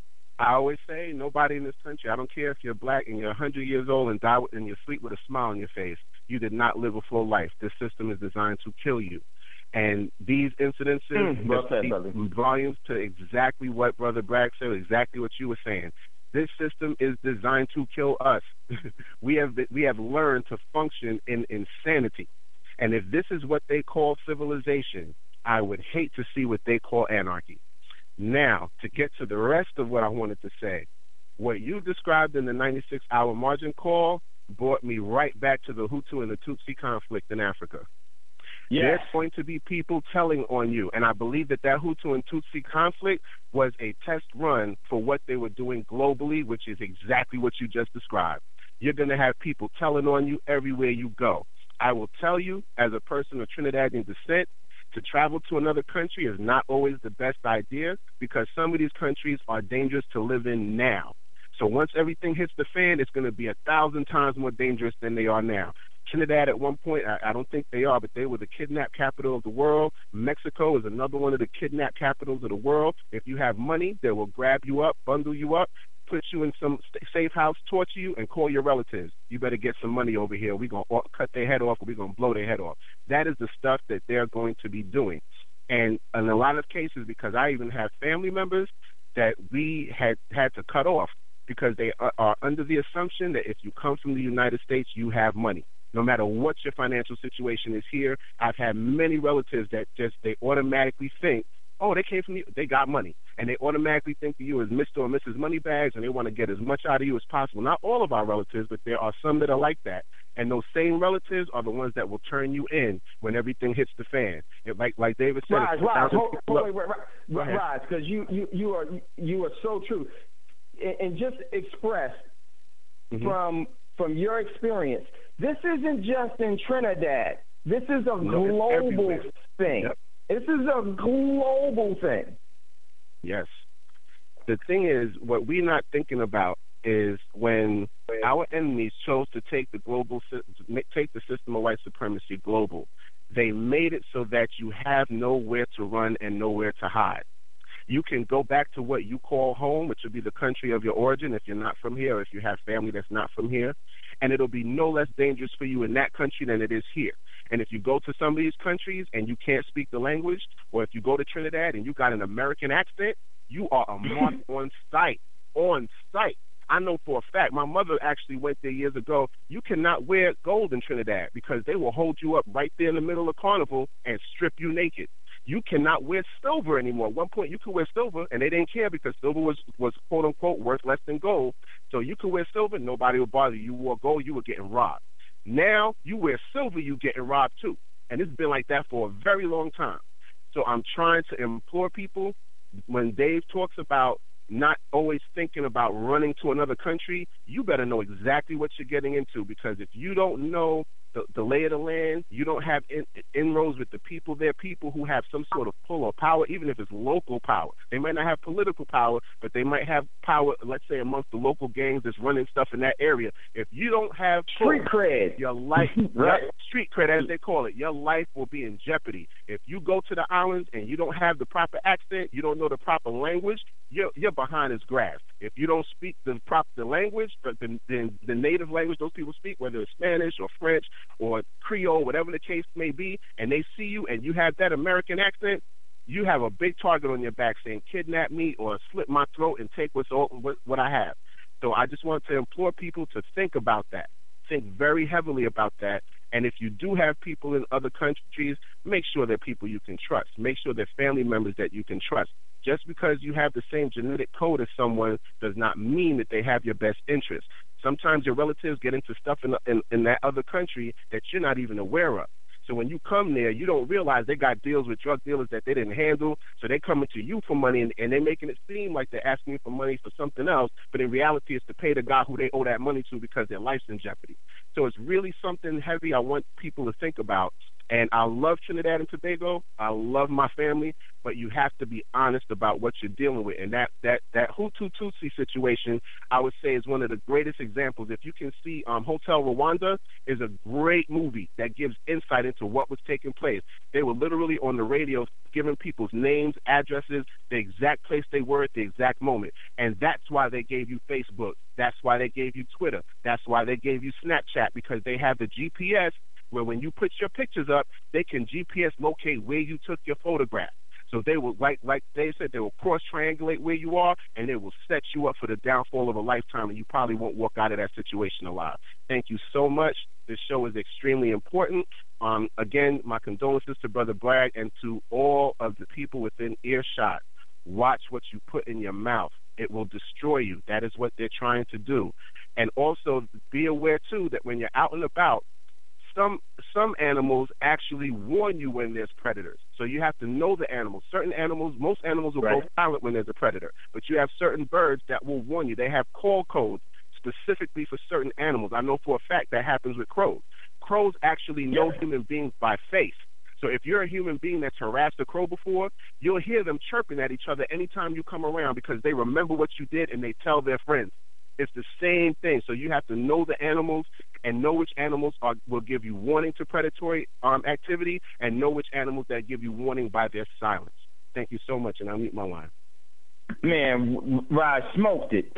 I: I always say, nobody in this country, I don't care if you're black and you're 100 years old and die and you sleep with a smile on your face, you did not live a full life. This system is designed to kill you. And these incidences speak volumes to exactly what Brother Bragg said, exactly what you were saying. This system is designed to kill us. We have learned to function in insanity. And if this is what they call civilization, I would hate to see what they call anarchy. Now, to get to the rest of what I wanted to say, what you described in the 96-hour margin call brought me right back to the Hutu and the Tutsi conflict in Africa. Yes. There's going to be people telling on you, and I believe that Hutu and Tutsi conflict was a test run for what they were doing globally, which is exactly what you just described. You're going to have people telling on you everywhere you go. I will tell you, as a person of Trinidadian descent, to travel to another country is not always the best idea because some of these countries are dangerous to live in now. So once everything hits the fan, it's going to be 1,000 times more dangerous than they are now. Trinidad at one point, I don't think they are, but they were the kidnap capital of the world. Mexico is another one of the kidnap capitals of the world. If you have money, they will grab you up, bundle you up, put you in some safe house, torture you, and call your relatives. You better get some money over here. We're going to cut their head off or we're going to blow their head off. That is the stuff that they're going to be doing. And in a lot of cases, because I even have family members that we had to cut off because they are under the assumption that if you come from the United States, you have money. No matter what your financial situation is here, I've had many relatives that they automatically think, oh, they came from you, they got money. And they automatically think of you as Mr. or Mrs. Moneybags, and they want to get as much out of you as possible. Not all of our relatives, but there are some that are like that. And those same relatives are the ones that will turn you in when everything hits the fan. Like David said,
D: Raj, because you are so true. And just express from your experience, this isn't just in Trinidad. This is a global thing. Yep. This is a global thing. Yes.
I: The thing is, what we're not thinking about is when our enemies chose to take the system of white supremacy global, they made it so that you have nowhere to run and nowhere to hide. You can go back to what you call home, which would be the country of your origin if you're not from here or if you have family that's not from here, and it'll be no less dangerous for you in that country than it is here. And if you go to some of these countries and you can't speak the language, or if you go to Trinidad and you got an American accent, you are a mark on sight. On sight. I know for a fact, my mother actually went there years ago. You cannot wear gold in Trinidad because they will hold you up right there in the middle of Carnival and strip you naked. You cannot wear silver anymore. At one point, you could wear silver, and they didn't care because silver was quote-unquote worth less than gold. So you could wear silver, nobody would bother you. You wore gold, you were getting robbed. Now, you wear silver, you getting robbed too. And it's been like that for a very long time. So I'm trying to implore people, when Dave talks about not always thinking about running to another country, you better know exactly what you're getting into, because if you don't know the lay of the land, you don't have inroads with the people. They're people who have some sort of pull or power, even if it's local power. They might not have political power, but they might have power, let's say, amongst the local gangs that's running stuff in that area. If you don't have
D: street cred,
I: your life, right? Street cred, as they call it, your life will be in jeopardy. If you go to the islands and you don't have the proper accent, you don't know the proper language, you're behind is grass. If you don't speak the language, but the native language those people speak, whether it's Spanish or French or Creole, whatever the case may be, and they see you and you have that American accent, you have a big target on your back saying, kidnap me or slit my throat and take what I have. So I just want to implore people to think about that. Think very heavily about that. And if you do have people in other countries, make sure they're people you can trust. Make sure they're family members that you can trust. Just because you have the same genetic code as someone does not mean that they have your best interest. Sometimes your relatives get into stuff in that other country that you're not even aware of. So when you come there, you don't realize they got deals with drug dealers that they didn't handle. So they're coming to you for money, and they're making it seem like they're asking you for money for something else. But in reality, it's to pay the guy who they owe that money to because their life's in jeopardy. So it's really something heavy I want people to think about. And I love Trinidad and Tobago. I love my family, but you have to be honest about what you're dealing with. And that Hutu Tutsi situation, I would say, is one of the greatest examples. If you can see, Hotel Rwanda is a great movie that gives insight into what was taking place. They were literally on the radio giving people's names, addresses, the exact place they were at the exact moment. And that's why they gave you Facebook. That's why they gave you Twitter. That's why they gave you Snapchat, because they have the GPS where when you put your pictures up, they can GPS locate where you took your photograph. So they will, like they said, they will cross-triangulate where you are, and they will set you up for the downfall of a lifetime, and you probably won't walk out of that situation alive. Thank you so much. This show is extremely important. Again, my condolences to Brother Bragg and to all of the people within earshot. Watch what you put in your mouth. It will destroy you. That is what they're trying to do. And also be aware, too, that when you're out and about, some animals actually warn you when there's predators. So you have to know the animals. Certain animals, most animals will go silent when there's a predator, but you have certain birds that will warn you. They have call codes specifically for certain animals. I know for a fact that happens with crows. Crows actually know human beings by face. So if you're a human being that's harassed a crow before, you'll hear them chirping at each other anytime you come around because they remember what you did and they tell their friends. It's the same thing. So you have to know the animals and know which animals will give you warning to predatory activity and know which animals that give you warning by their silence. Thank you so much, and I'll mute my line.
G: Man, Rod smoked it.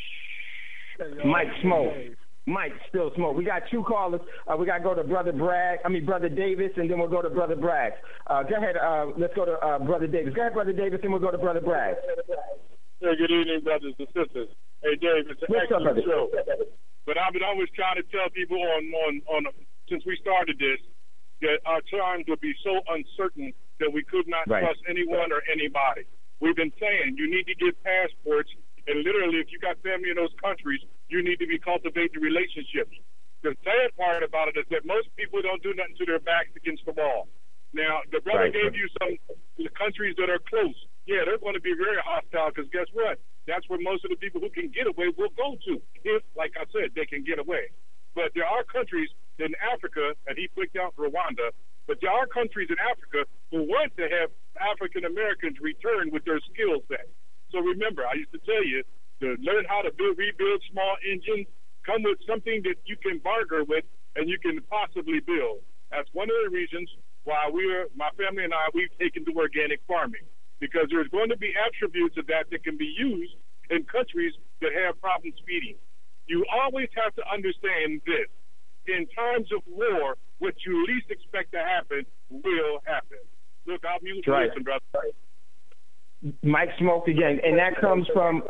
G: Mike smoked. Mike still smoke. We got two callers. We got to go to Brother Davis, and then we'll go to Brother Bragg. Go ahead. Let's go to Brother Davis. Go ahead, Brother Davis, and we'll go to Brother Bragg.
J: Hey, good evening, brothers and sisters. Hey, Dave, it's an excellent show. But I've been always trying to tell people on since we started this that our times would be so uncertain that we could not trust anyone or anybody. We've been saying you need to get passports, and literally, if you got family in those countries, you need to be cultivating relationships. The sad part about it is that most people don't do nothing to their backs against the wall. Now, the brother gave you some countries that are close. Yeah, they're going to be very hostile because guess what? That's where most of the people who can get away will go to if, like I said, they can get away. But there are countries in Africa, and he picked out Rwanda, but there are countries in Africa who want to have African Americans return with their skill set. So remember, I used to tell you to learn how to rebuild small engines, come with something that you can barter with and you can possibly build. That's one of the reasons why my family and I, we've taken to organic farming. Because there's going to be attributes of that can be used in countries that have problems feeding. You always have to understand this. In times of war, what you least expect to happen will happen. Look, I'll mute you, listen, brother.
G: Mike smoked again, and that comes from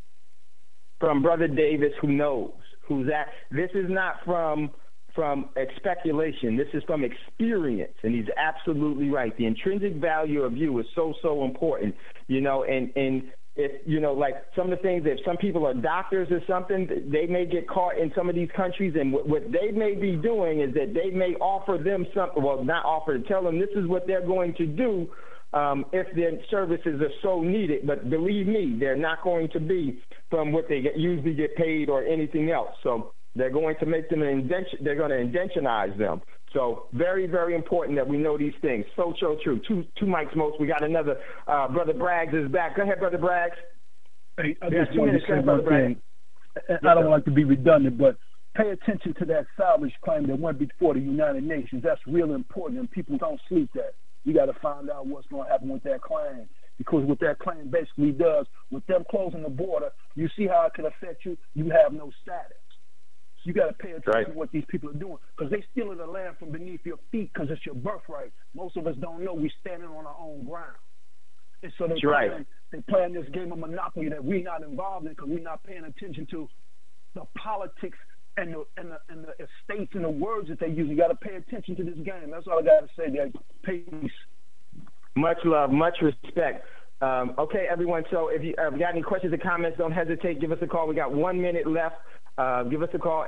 G: Brother Davis, who knows, who's at. This is not from speculation. This is from experience, and he's absolutely right. The intrinsic value of you is so important, and if, like some of the things, if some people are doctors or something, they may get caught in some of these countries, and what they may be doing is that they may offer them something, well, not offer, tell them this is what they're going to do if their services are so needed. But believe me, they're not going to be from what they usually get paid or anything else. So they're going to make them they're going to indentionize them. So very, very important that we know these things. So true. Two mic smokes. We got another. Brother Braggs is back. Go ahead, Brother Braggs.
F: Hey, I just want to say one thing. I don't like to be redundant, but pay attention to that salvage claim that went before the United Nations. That's real important, and people don't sleep that. You got to find out what's going to happen with that claim. Because what that claim basically does, with them closing the border, you see how it can affect you. You have no status. You got to pay attention to what these people are doing, because they stealing the land from beneath your feet because it's your birthright. Most of us don't know we're standing on our own ground. And so they're playing this game of Monopoly that we're not involved in because we're not paying attention to the politics and the estates and the words that they use. You got to pay attention to this game. That's all I got to say there. Peace.
G: Much love, much respect. Okay, everyone. So if you got any questions or comments, don't hesitate. Give us a call. We got 1 minute left. Give us a call,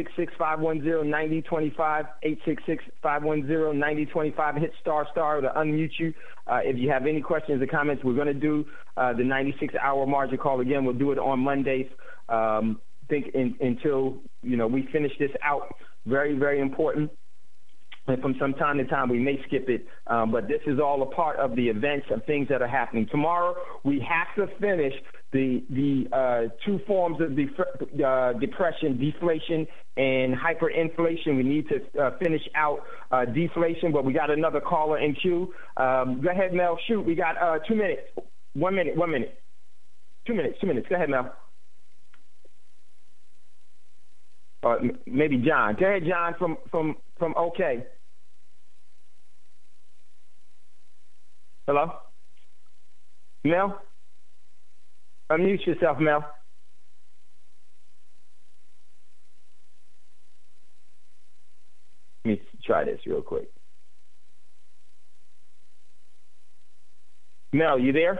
G: 866-510-9025, 866-510-9025. Hit star to unmute you. If you have any questions or comments, we're going to do the 96-hour margin call again. We'll do it on Mondays. Until we finish this out. Very, very important. And from some time to time, we may skip it, but this is all a part of the events and things that are happening. Tomorrow, we have to finish the two forms of depression, deflation and hyperinflation. We need to finish out deflation, but we got another caller in queue. Go ahead, Mel. Shoot, we got 2 minutes. 1 minute. 2 minutes. Go ahead, Mel. Maybe John. Go ahead, John from OK. Hello? Mel? Unmute yourself, Mel. Let me try this real quick. Mel, you there?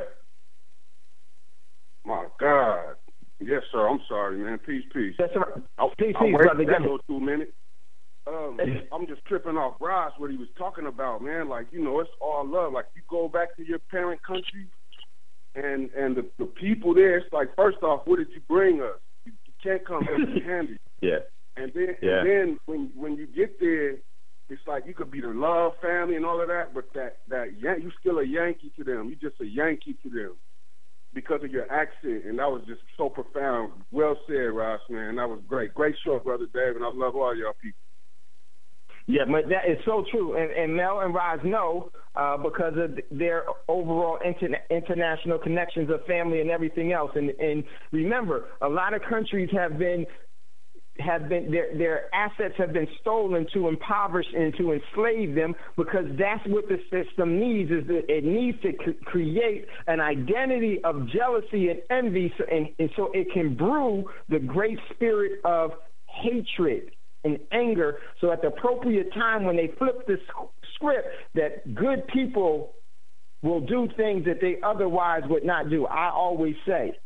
K: My God. Yes, sir. I'm sorry, man. Peace.
G: That's all right. Peace,
K: brother.
G: That
K: little 2 minutes. I'm just tripping off Ross, what he was talking about, man. Like, you know, it's all love. Like, you go back to your parent country and the people there, it's like, first off, what did you bring us? You can't come empty-handed.
G: Yeah.
K: And then when you get there, it's like you could be the love family and all of that, but you still a Yankee to them. You just a Yankee to them because of your accent, and that was just so profound. Well said, Ross, man. That was great. Great show, Brother Dave, and I love all y'all people.
G: Yeah, but that is so true. And Mel and Roz know because of their overall international connections of family and everything else. And remember, a lot of countries have been their assets have been stolen to impoverish and to enslave them, because that's what the system needs. Is that it needs to create an identity of jealousy and envy, and so it can brew the great spirit of hatred and anger, so at the appropriate time when they flip the script, that good people will do things that they otherwise would not do. I always say,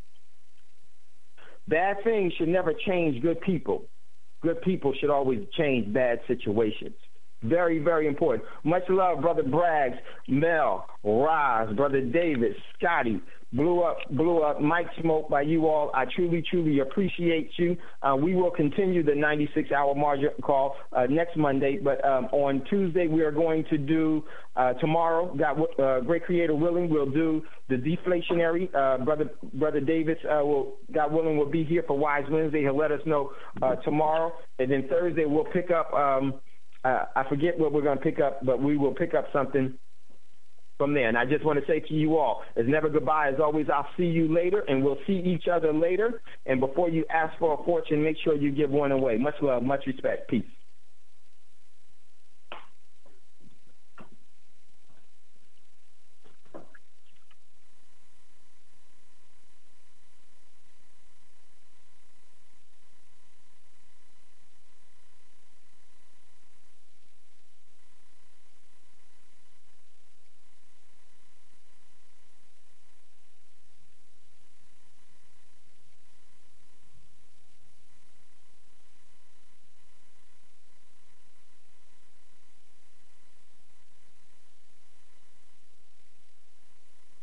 G: bad things should never change good people. Good people should always change bad situations. Very, very important. Much love, Brother Braggs, Mel, Roz, Brother David, Scotty. Blew up, Mike Smoke by you all. I truly, truly appreciate you. We will continue the 96-hour margin call next Monday, but on Tuesday we are going to do, tomorrow, Great Creator willing, we'll do the deflationary. Brother Davis, God willing, will be here for Wise Wednesday. He'll let us know tomorrow. And then Thursday we'll pick up, I forget what we're going to pick up, but we will pick up something from there. And I just want to say to you all, it's never goodbye. As always, I'll see you later, and we'll see each other later. And before you ask for a fortune, make sure you give one away. Much love, much respect. Peace.